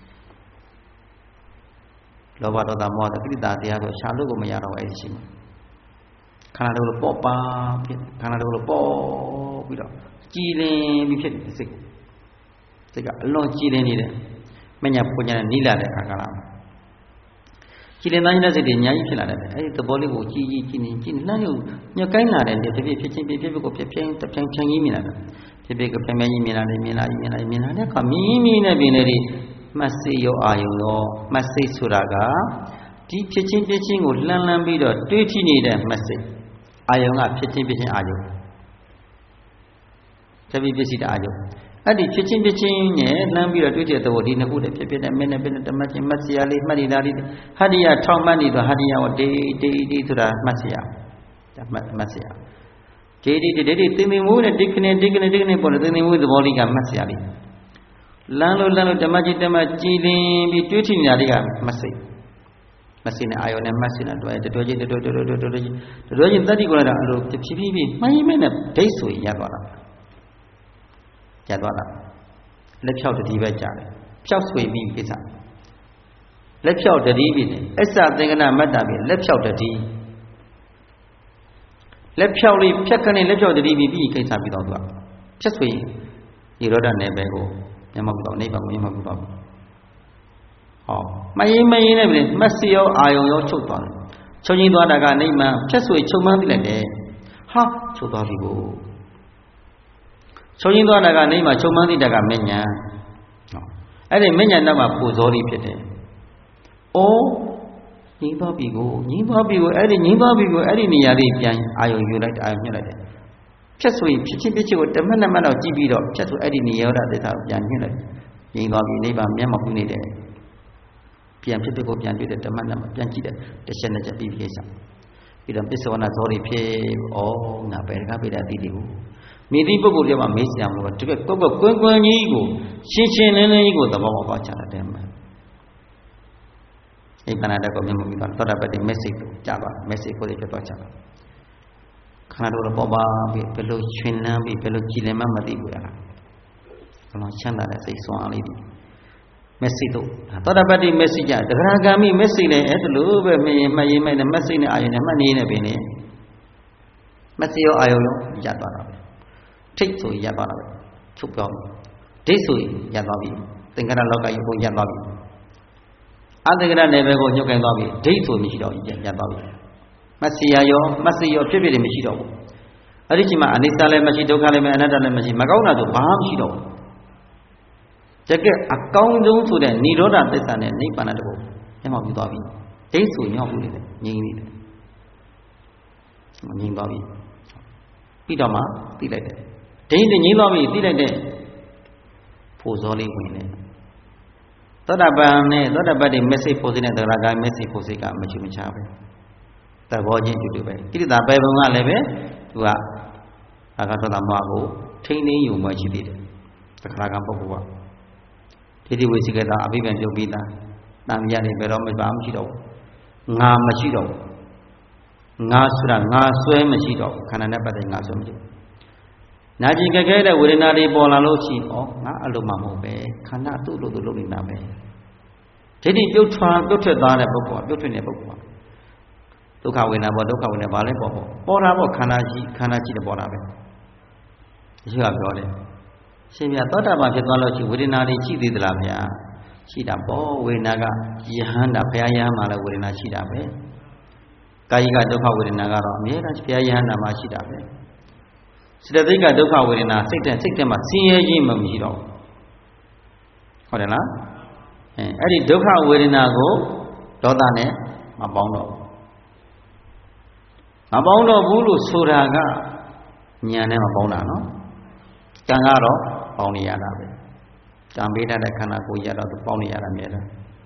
လောဘဒေါသမောဟကိလေသာတရားဆိုရှာလို့ကိုမရတော့အဲ့ဒီရှိမှာခန္ဓာတို့လိုပေါ့ပါဖြစ်ခန္ဓာတို့လိုပေါ့ပြီးတော့ကြည်လင်ပြီးဖြစ်တဲ့စိတ်ကအလွန်ကြည်လင်နေတယ်မညာပညာနဲ့နီးလာတဲ့အခါကလာကြည်လင်သားတဲ့စိတ်တွေအများကြီးဖြစ်လာတယ်အဲဒီသဘောလေးကိုကြည်လမ်းရုံညကိုင်းလာတဲ့ဖြစ်ဖြစ်ချင်းဖြစ်ကိုဖြစ်ဖြန်းတဖြန်းချင်ကြီးမြင်လာတယ်ဖြစ်ကဖြန်းကြီးမြင်လာတယ်မြင်လာတဲ့အခါမြင်းနဲ့ပြင်းနေတယ်မှတ်စိတ်ရောအာယုံရောမှတ်စိတ်ဆိုတာကဒီဖြစ်ချင်းကိုလှမ်းပြီးတော့တွေးကြည့်နေတဲ့မှတ်စိတ်အာယုံကဖြစ်ချင်းအာယုံတပိပစ္စည်းတအာယုံအဲ့ဒီဖြစ်ချင်းနဲ့လှမ်းပြီးတော့တွေးတဲ့သဘောဒီနှစ်ခုတည်းဖြစ်တဲ့မင်းနဲ့ပြင်းတဲ့တမတ်ချင်းမတ်စရာလေးမှတ်နေတာလေးဟတ္တိယထောက်မှတ်နေတော့ဟတ္တိယဝတေးဆိုတာမှတ်စရာမှတ်စရာဒေသိမမှုနဲ့တိခနေပေါ်တဲ့သိမမှုသဘောလေးကမှတ်စရာလေးလမ်းလို့တမတ်ချင်းကြည်လင်ပြီးတွေးထင်နေတာလေးကမှတ်စိတ်မစိနဲ့အာယုန်နဲ့မစိနဲ့တွဲတော်ချင်းတတိကိုလည်းတော့အလိုဖြည်းမှိုင်းမဲနဲ့ဒိတ်ဆိုရသွားတာလက်ဖြောက်တတိပဲကြားတယ်ဖြောက်ဆွေပြီးကိစ္စလက်ဖြောက်တတိပြီးတယ်အစ္ဆသင်္ကနာမတ္တပြီးလက်ဖြောက်တတိလက်ဖြောက်လေးဖြတ်ခနဲ့လက်ဖြောက်တတိပြီးကိစ္စပြီးတော့သူကဖြတ်ဆွေရေရောဒနယ်ပဲကိုမျက်မှောက်တော့နိဗ္ဗာန်ကိုမျက်မှောက်တော့ဟောမရင်နဲ့ပြင်မစီရောအာယုံရောချုပ်သွားတယ်ချုပ်ချင်းသွားတာကနိမ့်မှဖြတ်ဆွေချုပ်မှန်းသိလိုက်တယ်ဟာချုပ်သွားပြီကိုချုပ်ချင်းသွားတာကနိမ့်မှချုပ်မှန်းသိတာကမဉ္ဇဏ်အဲ့ဒီမဉ္ဇဏ်တော့မှပူဇော်ပြီးဖြစ်တယ်ဩငြိမ်းသွားပြီကိုအဲ့ဒီငြိမ်းသွားပြီကိုအဲ့ဒီနေရာလေးပြန်အာယုံယူလိုက်အာယုံညှက်လိုက်တယ်ဖြတ်ဆွေဖြစ်ချင်းကိုတမတ်နဲ့မှတော့ကြည့်ပြီးတော့ဖြတ်ဆွေအဲ့ဒီနေရာသစ္စာကိုပြန်ညှက်လိုက်ငြိမ်းသွားပြီနိဗ္ဗာန်မျက်မှောက်ပြုနေတယ်ပြန်ဖြစ်ကိုပြန်တွေ့တဲ့ဓမ္မနဲ့ပြန်ကြည့်တဲ့တစ်ချက်နဲ့ချက်ပြီးကိစ္စပြီးတော့ပစ္စောနာဇောတွေဖြစ်ငါပဲတကားပေးတဲ့တည်တည်ကိုမိသည့်ပုဂ္ဂိုလ်တွေမှာမေးစရာမလိုပါတကယ်ကွန်းကြီးကိုရှင်းလင်းကြီးကိုသဘောပေါက်သွားချတယ်မှာဧကနာတကောမျက်မှောက်ပြီးတော့သောတာပတ္တိ message ကိုကြားပါ message ကိုလည်းပြသွားချတာခန္ဓာတို့ပေါ်ပါပြီးဘယ်လိုချွင်လန်းပြီးဘယ်လိုကြည်လင်မှမသိဘူးလားဘယ်လိုချမ်းသာတဲ့စိတ်ဆွမ်းအားလေးတွေmessage တို့သောတာပတ္တိ message ကြတဂရဂာမိ message လည်းအဲ့လိုပဲမှတ်ရင်နဲ့ message နဲ့အာယုန်နဲ့မှတ်နေပင်နေ message ရောအာယုန်ရောရသွားတာပဲထိတ်ဆိုရသွားတာပဲချုပ်ပြောဒိဋ္ဌိဆိုရသွားပြီသင်္ခါရလောကကြီးကိုရသွားပြီအသင်္ခါရနယ်ပယ်ကိုညှို့ကင်သွားပြီဒိဋ္ဌိဆိုမရှိတော့ရသွားပြီမစီရောဖြစ်ဖြစ်တွေမရှိတော့ဘူးအဲ့ဒီချိန်မှာအနိစ္စလည်းမရှိဒုက္ခလည်းမရှိအနတ္တလည်းမရှိမကောင်းတာဆိုဘာမှမရှိတော့ဘူးတကယ်အကောင်းဆုံးဆိုတဲ့និရောဓသစ္စာနဲ့နိဗ္ဗာန်တကူမျက်မှောက်ပြုသွားပြီဒိဋ္ဌိဆိုညောက်ဘူးလေငြိမ်းနေတယ်ငြိမ်းသွားပြီပြီးတော့မှသိလိုက်တယ်ဒိဋ္ဌိငြိမ်းသွားပြီသိလိုက်တဲ့ဖို့ဇောလေးဝင်တယ်သောတာပန်နဲ့သောတာပတ္တိမက်ဆေ့ဖို့စိနဲ့သရဂါမက်ဆေ့ဖို့စိကမချူမချပဲသဘောချင်းတူတူပဲကိရိတာပယ်ပုံကလည်းပဲသူကအာဂသောတာမောဟကိုထိန်းသိမ်းယူမှရှိသေးတယ်သခရာကပုဂ္ဂိုလ်ကဒိဋ္ဌိဝိသိကိတာအဘိဓမ္မာပြုတ်ပြီးသားတန်မြတ်နေဘယ်တော့မှမရှိတော့ဘူးငါမရှိတော့ဘူးငါဆိုတာငါဆွဲမရှိတော့ဘူးခန္ဓာနဲ့ပတ်သက်ငါဆွဲမရှိဘူးနာကျင်ကြခဲ့တဲ့ဝေဒနာတွေပေါ်လာလို့ရှိရင်ငါအလိုမှမဟုတ်ပဲခန္ဓာသူ့လိုသူလုပ်နေတာပဲဒိဋ္ဌိပြုတ်ထွက်သွားတဲ့ပုဂ္ဂိုလ်ကပြုတ်ထွက်တဲ့ပုဂ္ဂိုလ်ကဒုက္ခဝေဒနာပေါ်ဒုက္ခဝေဒနာဘာလဲပေါ်တာပေါ့ခန္ဓာရှိတယ်ပေါ်တာပဲဒီကပြောတယ်ရှင်ဗျာသောတာပန်ဖြစ်သွားလို့ရှိဝေဒနာတွေရှိသေးသလားဗျာရှိတာပေါ့ဝေဒနာကယဟန္တာဘုရားယဟန်မှာလည်းဝေဒနာရှိတာပဲကာယကဒုက္ခဝေဒနာကတော့အမြဲတမ်းဘုရားယဟန္တာမှာရှိတာပဲစေတသိက်ကဒုက္ခဝေဒနာစိတ်ထဲမှာဆင်းရဲခြင်းမှမရှိတော့ဟုတ်တယ်လားအဲ့ဒီဒုက္ခဝေဒနာကိုဒေါသနဲ့မပေါင်းတော့ဘူးလို့ဆိုတာကဉာဏ်နဲ့မပေါင်းတာနော်ကံကတော့ပေါင်းနေရတာပဲကံပေးတတ်တဲ့ခန္ဓာကိုယ်ရတော့သူပေါင်းနေရတာမြဲတယ်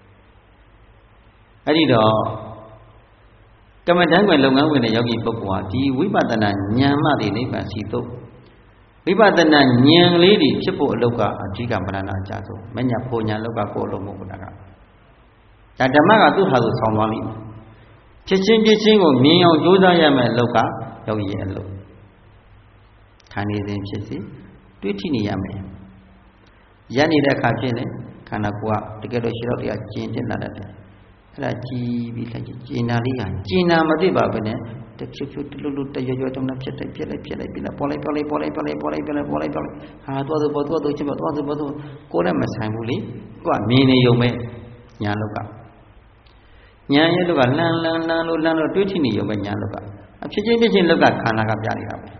အဲ့ဒီတော့ကမ္မဋ္ဌာန်းကွယ်လုပ်ငန်းဝင်တဲ့ယောဂီပုဂ္ဂိုလ်ဟာဒီဝိပဿနာဉာဏ်မှဒီနိဗ္ဗာန်ရှိတော့ဝိပဿနာဉာဏ်လေးတွေဖြစ်ဖို့အလုပ်ကအဓိကမရဏအကြဆုံးမညာဖို့ညာလောက်ကကိုယ်လုံးမဟုတ်တာကဒါဓမ္မကသူ့ဟာကိုဆောင်းသွားလိမ့်မယ်ဖြစ်ချင်းကိုမြင်အောင်ကြိုးစားရမယ်လောက်ကယောဂီရဲ့အလုပ်ခန္ဓာစဉ်ဖြစ်စီတွေးထိနေရမယ်ရနေတဲ့အခါဖြစ်နေခန္ဓာကိုယ်ကတကယ်တော့ရှိတော့တရားကျင်ပြလာတတ်တယ်အဲ့ဒါကြည်ပြီးလိုက်ကျင်နာလေးကကျင်နာမသိပါဘူးနဲ့တဖြည်းဖြည်းတလူလူတရွရွတုံးနဲ့ဖြစ်လိုက်ပြီးတော့ပေါ်လိုက်ဟာသွားသူချစ်ပေါ်ကိုယ်နဲ့မဆိုင်ဘူးလေကိုကမြင်နေုံပဲညာလောက်ကညာရဲ့လောကလှမ်းလို့တွေးထိနေုံပဲညာလောက်ကဖြစ်ချင်းလောက်ကခန္ဓာကပြနေတာပဲ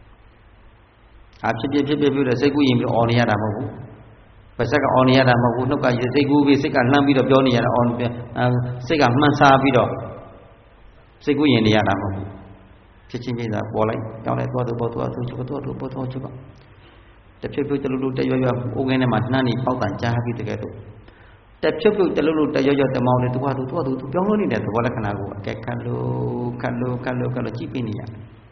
ဖြစ်ပြီးတော့စိတ်ကူးရင်ပြီးအော်နေရတာမဟုတ်ဘူးပါစက်ကအော်နေရတာမဟုတ်ဘူးနှုတ်ကစိတ်ကူးပြီးစိတ်ကလှမ်းပြီးတော့ပြောနေရတာအော်စိတ်ကမှန်းစားပြီးတော့စိတ်ကူးရင်နေရတာမဟုတ်ဘူးဖြစ်ချင်းသာပေါ်လိုက်ကြောင်းလိုက်သွားသူပေါ်သွားသူချုပ်တဖြည်းဖြည်းတလူလူတရွရွအိုးငင်းထဲမှာနှမ်းနေပေါက်တန်ကြားပြီးတကယ်တော့တဖြည်းဖြည်းတလူလူတရွရွတမောင်းနေသူပြောင်းလို့နေတဲ့သဘောလက္ခဏာကိုအကဲခတ်လို့ကြည့်ပြနေရတယ်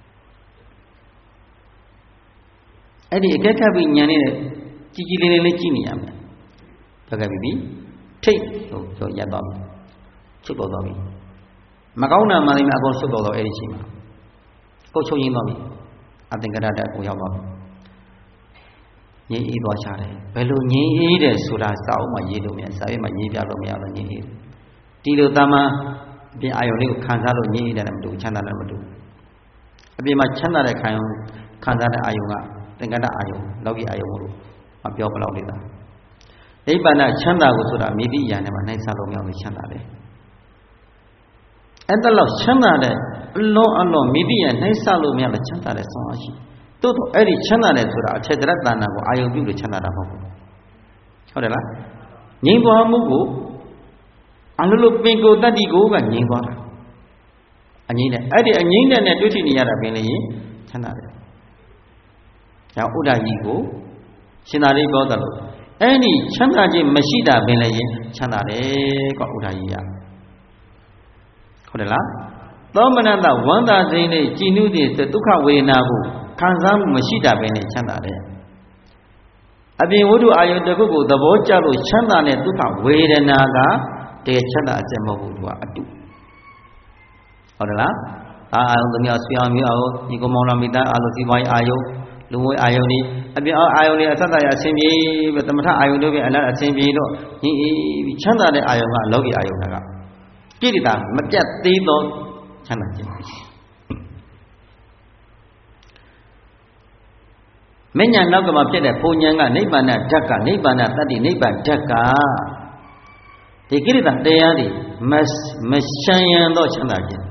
အဲ့ဒီအကဲခတ်ပြီးဉာဏ်နဲ့ကြီးလေးကြည့်နေရမယ်ပြောခဲ့ပြီထိတ်ဆိုရပ်သွားပြီချုပ်သွားပြီမကောင်းတာမှလည်းအကုန်ချုပ်တော့အဲ့ဒီချိန်မှာကိုယ်ချုပ်ရင်းသွားပြီအသင်္ကရတကိုရောက်သွားပြီငြိမ်းအေးသွားချတယ်ဘယ်လိုငြိမ်းအေးတယ်ဆိုတာစာအုပ်မှာရေးလို့မရစာရွက်မှာရေးပြလို့မရတော့ငြိမ်းအေးဒီလိုတမန်အပြင်အာယုန်လေးကိုခံစားလို့ငြိမ်းအေးတယ်လည်းမတူချမ်းသာလည်းမတူအပြင်မှာချမ်းသာတဲ့ခံစားတဲ့အာယုန်ကသင်္ကတအာယုန်လောကီအာယုန်လို့မပြောဘလောက်လေးသာနိဗ္ဗာန်ချမ်းသာကိုဆိုတာမိတိဉာဏ်နဲ့မှနိုင်စားလို့မရဘူးချမ်းသာတယ်အဲ့ဒါလောက်ချမ်းသာတဲ့အလွန်မိတိဉာဏ်နိုင်စားလို့မရတဲ့ချမ်းသာတဲ့ဆွမ်းအားရှိတိုးတော့အဲ့ဒီချမ်းသာတယ်ဆိုတာအထက်တရတဏ္ဍာကိုအာယုံပြုလို့ချမ်းသာတာမဟုတ်ဘူးဟုတ်တယ်လားငြိမ်းသွားမှုကိုအလိုလိုပင်ကိုတတ္တိကိုကငြိမ်းသွားတာအငြိမ်းတဲ့အဲ့ဒီအငြိမ်းတဲ့နဲ့တွေ့ထိနေရတာပင်လေချမ်းသာတယ်ကြောင့်ဥဒ္ဒကြီးကိုရှင်သာရိပုတ္တလို့အဲ့ဒီချမ်းသာခြင်းမရှိတာပင်လေချမ်းသာတယ်ကွာဥဒ္ဒကြီးရဟုတ်တယ်လားသောမနတဝန္တာစိန်နဲ့ကြည်နုတဲ့ဒုက္ခဝေဒနာကိုခံစားမှုမရှိတာပဲနဲ့ချမ်းသာတယ်အပြင်ဝိတုအာယုတစ်ခုကိုသဘောကျလို့ချမ်းသာတဲ့ဒုက္ခဝေဒနာကတကယ်ချမ်းသာအစစ်မဟုတ်ဘူးသူကအတုဟုတ်တယ်လားအာယုသမီးဆွေအောင်မျိုးအောင်ဒီကောင်မောင်လာမိသားအာလို့စီပွားရေးအာယုလူငွေအာယုတွေအပြင်အာယုတွေအသက်သာရအချင်းပြေပဲသမထအာယုတို့ပဲအလားအချင်းပြေတော့ညီချမ်းသာတဲ့အာယုကလောကီအာယုကကိရိတာမပြတ်သေးသောချမ်းသာခြင်းမညာနောက်ကမှဖြစ်တဲ့ဘုံဉာဏ်ကနိဗ္ဗာန်ဓာတ်ကနိဗ္ဗာန်တတ္တိနိဗ္ဗာန်ဓာတ်ကဒီကိရိတာတရားတွေမရှမ်းရန်တော့ချမ်းသာခြင်း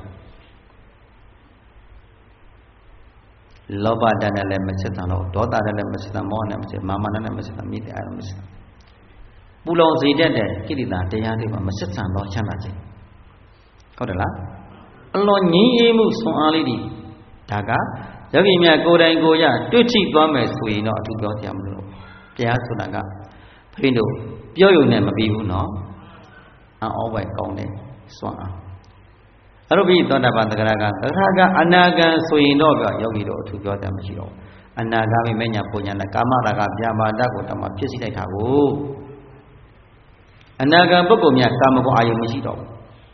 လောဘတဏ္ဍနဲ့လည်းမဆက်ဆံတော့ဒေါသနဲ့လည်းမဆက်ဆံမောဟနဲ့မဆက်မာမနနဲ့မဆက်ဆံမိတဲ့အားမဆက်ဆံပူလောင်စေတတ်တဲ့ကိရိတာတရားတွေမှာမဆက်ဆံတော့ချမ်းသာခြင်းဟုတ်တယ်လားအလွန်ငြင်းအေးမှုဆွမ်းအားလေးတွေဒါကယောဂီများကိုယ်တိုင်ကိုယ်ရတွေ့ထိသွားမယ်ဆိုရင်တော့အထူးပြောကြမလို့တရားဆိုတာကဘုရင်တို့ပြောရုံနဲ့မပြီးဘူးနော်အောဝိုက်ကောင်းတယ်စွမ်းအားအဲ့လိုပြီးသောတာပန်သဂရကအနာဂံဆိုရင်တော့ယောဂီတို့အထူးပြောတယ်မရှိတော့အနာဂါမိမညာပုံညာနဲ့ကာမရာဂဗျာပါဒကိုတမဖြစ်စီလိုက်တာကိုအနာဂံပုဂ္ဂိုလ်များကာမဂုဏ်အာယုမရှိတော့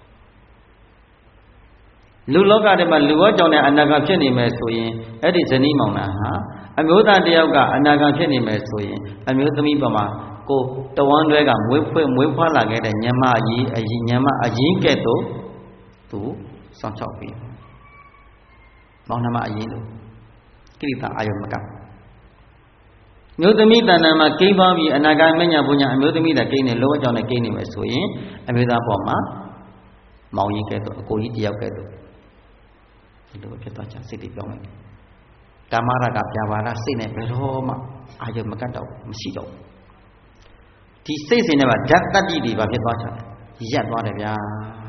လူလောကထဲမှာလူရောကြောင့်လည်းအနာဂံဖြစ်နေမယ်ဆိုရင်အဲ့ဒီဇနီးမောင်နှံဟာအမျိုးသားတယောက်ကအနာဂံဖြစ်နေမယ်ဆိုရင်အမျိုးသမီးပေါ်မှာကိုတဝမ်းတွဲကမွေးဖွားလာခဲ့တဲ့ညမအရင်ကဲ့သို့သူစောင့်ချောက်ပြီးမောင်နှမအရင်လို့ကိရိတာအာယုမကမျိုးသမီးတဏ္ဍာမှာကိန်းသွားပြီးအနာဂါမညာပညာအမျိုးသမီးတဲ့ကိန်းနဲ့လောဘကြောင့်လည်းကိန်းနေမယ်ဆိုရင်အမျိုးသားပေါ်မှာမောင်ကြီးကဲ့သို့အကိုကြီးတယောက်ကဲ့သို့ဒီလိုဖြစ်သွားချင်စိတ်တွေပြောင်းလိုက်တယ်ကာမရာဂဗျာပါဒစိတ်နဲ့ဘယ်တော့မှအာယုမကတ်တော့မရှိတော့ဒီစိတ်စဉ်ထဲမှာဓာတ်တတ္တိတွေပါဖြစ်သွားချင်ရက်သွားတယ်ဗျာ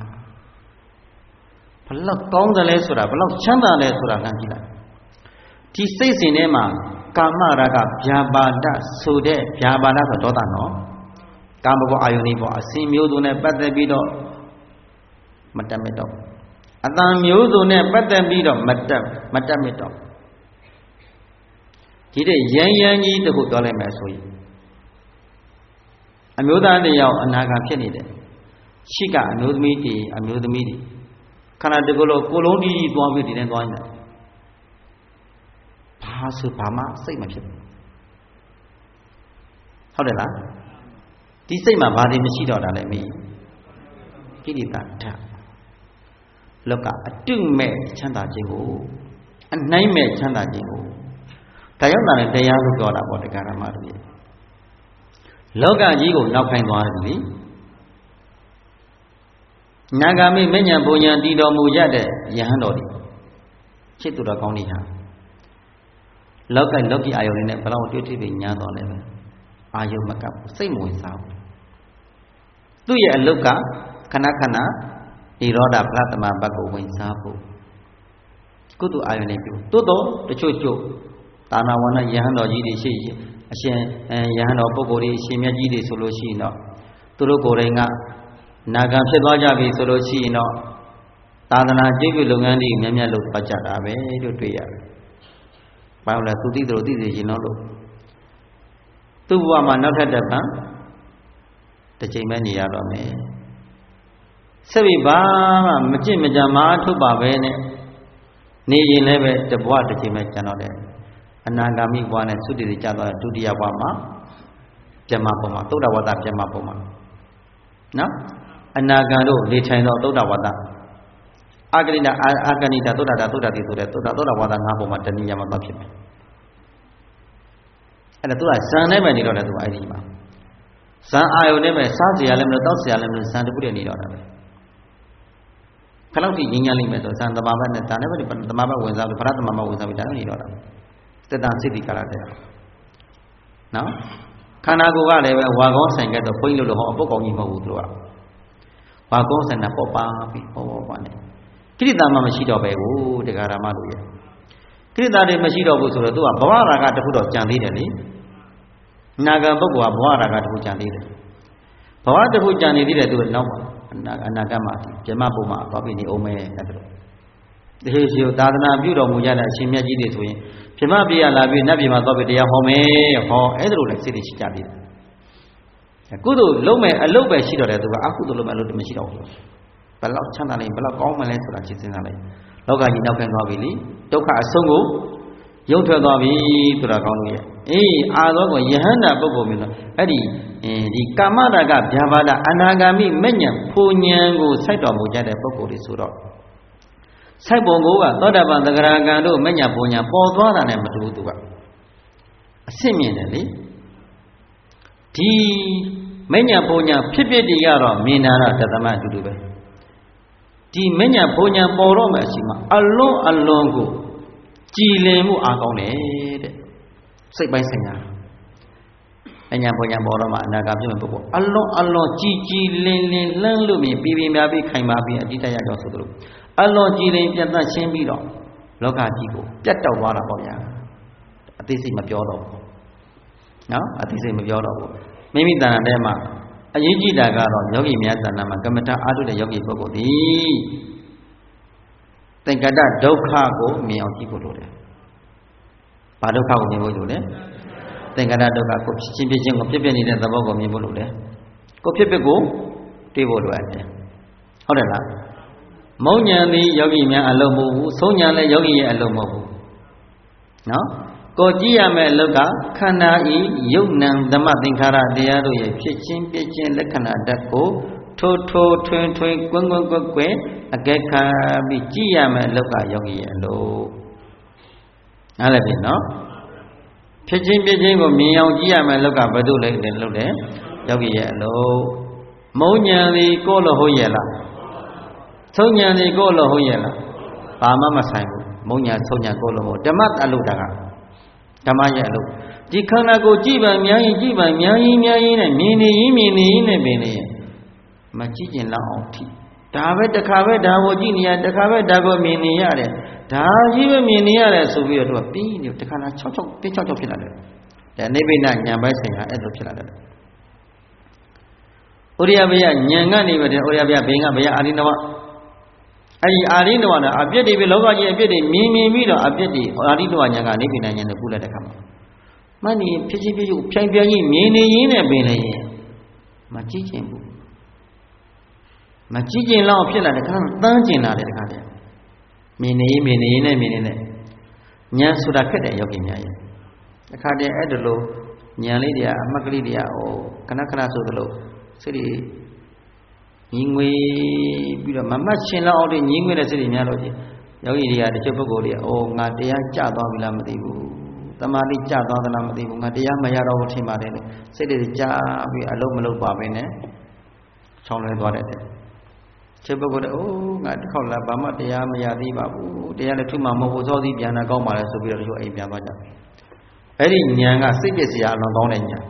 ဘလောက်ကောင်းတယ်လဲဆိုတာဘလောက်ချမ်းသာလဲဆိုတာလှမ်းကြည့်လိုက်ဒီစိတ်စဉ်ထဲမှာကာမရာဂဗျာပါဒဆိုတဲ့ဗျာပါဒဆိုဒေါသနော်ကာမဂုဏ်အာယုန်ဒီပေါ်အစဉ်မျိုးစုံနဲ့ပတ်သက်ပြီးတော့မတတ်မတော့အတန်မျိုးစုံနဲ့ပတ်သက်ပြီးတော့မတတ်မတော့ဒီတဲ့ရန်ကြီးတခုပြောလိုက်မယ်ဆိုရင်အမျိုးသားတယောက်အနာဂတ်ဖြစ်နေတယ်ရှိကအမျိုးသမီးတွေခန္ဓာတကူလုံးကိုလုံးတီးသွားပြီးဒီတိုင်းသွားနေတာဘာဆိုဘာမှစိတ်မဖြစ်ဘူးဟုတ်တယ်လားဒီစိတ်မှာဘာတွေမရှိတော့တာလဲမင်းကိရိတာဓာတ်လောကအတုမဲ့ချမ်းသာခြင်းကိုအနိုင်မဲ့ချမ်းသာခြင်းကိုဒါရောက်တာလည်းတရားလို့ပြောတာပေါ့တရားဓမ္မတွေလောကကြီးကိုနောက်ခိုင်းသွားတယ်လေနာဂာမိမဉ္ဇဉ်ဘုံညာတည်တော်မူရတဲ့ယဟန်တော်တွေချစ်သူတော်ကောင်းတွေဟာလောကအာယုန်နဲ့ဘလောက်တွေ့ထိပ်ပြီးညားတော်လဲပဲအာယုန်မကပ်စိတ်မဝင်စားဘူးသူ့ရဲ့အလုတ်ကခဏခဏဣရောဓပရတမဘတ်ကိုဝင်စားဖို့ကုသအာယုန်နဲ့ပြုသို့တော့တချို့သာနာဝဏယဟန်တော်ကြီးတွေရှိအရှင်ယဟန်တော်ပုဂ္ဂိုလ်တွေရှင်မြတ်ကြီးတွေဆိုလို့ရှိရင်တော့သူတို့ကိုယ်တိုင်ကနာဂံဖြစ်သွားကြပြီဆိုလို့ရှိရင်တော့သာသနာကျင့်ပြုလုပ်ငန်းတွေများများလုပ်သွားကြတာပဲလို့တွေ့ရတယ်။ဘာလို့လဲသူသိတယ်လို့သိစေချင်တော့လို့သူ့ဘဝမှာနောက်ထပ်တစ်ပံတစ်ချိန်ပဲနေရတော့မယ်။ဆက်ပြီးဘာမှမကြင့်မကြမာထုတ်ပါပဲနဲ့နေရင်လည်းပဲတဘဝတစ်ချိန်ပဲကျန်တော့တယ်။အနာဂါမိဘဝနဲ့သုတိတိကျသွားတဲ့ဒုတိယဘဝမှာပြမဘုံမှာသုဒ္ဓဝတ္တပြမဘုံမှာနော်အနာဂံတို့နေထိုင်သောသုဒ္ဓဝါဒအာဂဏိတအာဂဏိတသုဒ္ဓတာသုဒ္ဓတိဆိုတဲ့သုဒ္ဓဝါဒ၅ပုံမှာတဏှိယမှာသွားဖြစ်မယ်အဲ့ဒါသူကဇံနဲ့ပဲနေတော့တယ်သူကအဲ့ဒီမှာဇံအာယုန်နဲ့ပဲစားစရာလည်းမလို့တောက်စရာလည်းမလို့ဇံတခုတည်းနေတော့တာပဲခလောက်ထိငြင်းညမ်းလိမ့်မယ်ဆိုဇံသမဘတ်နဲ့ဇံနဲ့ပဲသမဘတ်ဝင်စားပြီးဖရသမဘတ်ဝင်စားပြီးဒါနဲ့နေတော့တာတတန်စိတ္တိကာရတဲ့နော်ခန္ဓာကိုယ်ကလည်းပဲဝါကောင်းဆိုင်ကဲ့သို့ဘုန်းကြီးတို့လိုဟောအပုတ်ကောင်းကြီးမဟုတ်ဘူးသူကဝါကောင်းဆိုင်တာပေါ်ပါပြီးပေါ်နေကိရိတာမှမရှိတော့ပဲကိုတရားဓမ္မတို့ရဲ့ကိရိတာတွေမရှိတော့ဘူးဆိုတော့သူကဘဝရာဂတခုတော့ကြံသေးတယ်လေနာဂံပုဂ္ဂိုလ်ကဘဝရာဂတခုကြံသေးတယ်ဘဝတခုကြံနေသေးတယ်သူကနောက်အနာဂတ်မှာပြမပုံမှာသွားပြီးနေအောင်မယ်အဲ့ဒါဒီရှိသာသနာပြုတော်မူကြတဲ့အရှင်မြတ်ကြီးတွေဆိုရင်ပြမပြရလာပြီးနတ်ပြည်မှာသွားပြီးတရားဟောမယ်ဟောအဲ့ဒါလိုလည်းစိတ်တွေရှိကြသေးတယ်ကုသိုလ်လုံးမဲ့အလုပ်ပဲရှိတော့တယ်သူကအကုသိုလ်လုံးမဲ့အလုပ်တွေမရှိတော့ဘူးဘယ်လောက်ချမ်းသာလဲဘယ်လောက်ကောင်းမလဲဆိုတာရှင်းစဉ်းစားလိုက်လောကကြီးနောက်ခံသွားပြီလေဒုက္ခအဆုံးကိုရုပ်ထွက်သွားပြီဆိုတာကောင်းလို့ရဲ့အေးအာသောကယဟန္တာပုဂ္ဂိုလ်မျိုးတော့အဲ့ဒီကာမရာဂဗျာပါဒအနာဂါမိမဉ္ဇဉ်ဖူဉဏ်ကိုစိုက်တော်မူကြတဲ့ပုဂ္ဂိုလ်တွေဆိုတော့စိုက်ပုံကိုကသောတာပန်သဂရာကံတို့မဉ္ဇဉ်ဖူဉဏ်ပေါ်သွားတာနဲ့မတူဘူးသူကစစ်မြင်တယ်လေဒီမဉ္ဇဉ်ဘုံညာဖြစ်ဖြစ်တည်ရတော့မြင်တာတော့တသမအတူတူပဲဒီမဉ္ဇဉ်ဘုံညာပေါ်တော့မှအရှိမအလွန်ကိုကြည်လင်မှုအားကောင်းတယ်တဲ့စိတ်ပိုင်းဆိုင်ရာမဉ္ဇဉ်ဘုံညာပေါ်တော့မှအနာဂတ်ဖြစ်မဲ့ပုဂ္ဂိုလ်အလွန်ကြည်လင်လှမ်းလို့မြင်ပြီးများပြီးခိုင်ပါပြီးအတိတ်ရကြောဆိုသလိုအလွန်ကြည်လင်ပြတ်သတ်ရှင်းပြီးတော့လောကကြီးကိုပြတ်တောက်သွားတာပေါ့ဗျာအသိစိတ်မပြောတော့ဘူးနော်အသိစိတ်မပြောတော့ဘူးမိမိတဏ္ဍာထဲမှာအရေးကြီးတာကတော့ယောဂီများတဏ္ဍာမှာကမ္မဋ္ဌာန်းအားထုတ်တဲ့ယောဂီပုဂ္ဂိုလ်ဒီသင်္ကတဒုက္ခကိုမြင်အောင်ကြည့်ဖို့လိုတယ်။ဘာဒုက္ခကိုမြင်ဖို့လိုလဲ။သင်္ကတဒုက္ခကိုဖြစ်ချင်းကိုဖြစ်ဖြစ်နေတဲ့သဘောကိုမြင်ဖို့လိုတယ်။ကိုဖြစ်ဖြစ်ကိုတွေးဖို့လိုအပ်တယ်။ဟုတ်တယ်လား။မုံညာသည်ယောဂီများအလုံးမဟုတ်ဘူး။ဆုံးညာလည်းယောဂီရဲ့အလုံးမဟုတ်ဘူး။နော်။ကိုကြည့်ရမယ့်အလုပ်ကခန္ဓာဤယုတ်နံဓမ္မသင်္ခါရတရားတို့ရဲ့ဖြစ်ချင်းပြချင်းလက္ခဏာဓာတ်ကိုထိုးထွင်းကွင်းကွယ်အကဲခါပြီးကြည့်ရမယ်အလုပ်ကယောဂီရဲ့အလုပ်နားလည်ပြီနော်ဖြစ်ချင်းပြချင်းကိုမြင်အောင်ကြည့်ရမယ်အလုပ်ကဘယ်သူလဲတဲ့လုပ်တယ်ယောဂီရဲ့အလုပ်မုံညာလေးကိုလို့ဟုတ်ရဲ့လားဆုံးညာလေးကိုလို့ဟုတ်ရဲ့လားဘာမှမဆိုင်ဘူးမုံညာဆုံးညာကိုလို့ဟုတ်ဓမ္မအလုပ်တာကဓမ္မရဲ့အလုပ်ဒီခန္ဓာကိုကြည့်ပါများရင်နဲ့မြင်နေရင်နဲ့ပင်နေမကြည့်ကျင်လောက်အောင်ထိဒါပဲတစ်ခါပဲဒါကိုကြည့်နေရတစ်ခါပဲဒါကိုမြင်နေရတယ်ဒါကြီးပဲမြင်နေရတယ်ဆိုပြီးတော့သူကပြီးနေတစ်ခါလား6ဖြစ်လာတယ်ဒါနိဗ္ဗာန်ဉာဏ်ပိုင်းဆိုင်ရာအဲ့လိုဖြစ်လာတယ်ဥရိယဘယဉာဏ်ကနေပဲတဲ့ဥရိယဘယဘိင်ကဘယအာရိနဝအဲ့ဒီအာရိနဝနဲ့အပြစ်တွေပဲလောကကြီးအပြစ်တွေမြင်ပြီးတော့အပြစ်တွေအာရိနဝဉာဏ်ကနိဗ္ဗာန်ဉာဏ်နဲ့ကုလိုက်တဲ့ခါမှာမနေဖြစ်ချင်းကိုဖြိုင်ပြန်ကြီးမြင်နေရင်းနဲ့ပင်လေမကြည့်ချင်ဘူးမကြည့်ကျင်လောက်ဖြစ်လာတဲ့ခါတန်းကျင်လာတဲ့တခါတည်းမြင်နေနဲ့ဉာဏ်ဆိုတာခက်တဲ့ယောဂီများရဲ့တခါတည်းအဲ့ဒါလို့ဉာဏ်လေးတွေကအမှတ်ကလေးတွေကခဏဆိုသလိုစိတ်တွေညီငွေပြီးတော့မမှတ်ချင်လောက်အောင်ညီငွေတဲ့စိတ်တွေများလို့ကြီးယောဂီတွေကတချို့ပုဂ္ဂိုလ်တွေငါတရားကျသွားပြီလားမသိဘူးတမာတိကျသွားသလားမသိဘူးငါတရားမရတော့ဘူးထင်ပါတယ်လို့စိတ်တွေကြာပြီးအလုံးမလုံးပါပဲနဲ့ချောင်းလဲသွားတဲ့ခြေပုဂ္ဂိုလ်ငါတစ်ခေါက်လာဘာမှတရားမရသေးပါဘူးတရားလည်းထုမှမဟုတ်ဘူးစောစီးပြန်တာကောင်းပါလေဆိုပြီးတော့အိမ်ပြန်သွားကြအဲ့ဒီဉာဏ်ကစိတ်ပစ္စည်းအလွန်ကောင်းတဲ့ဉာဏ်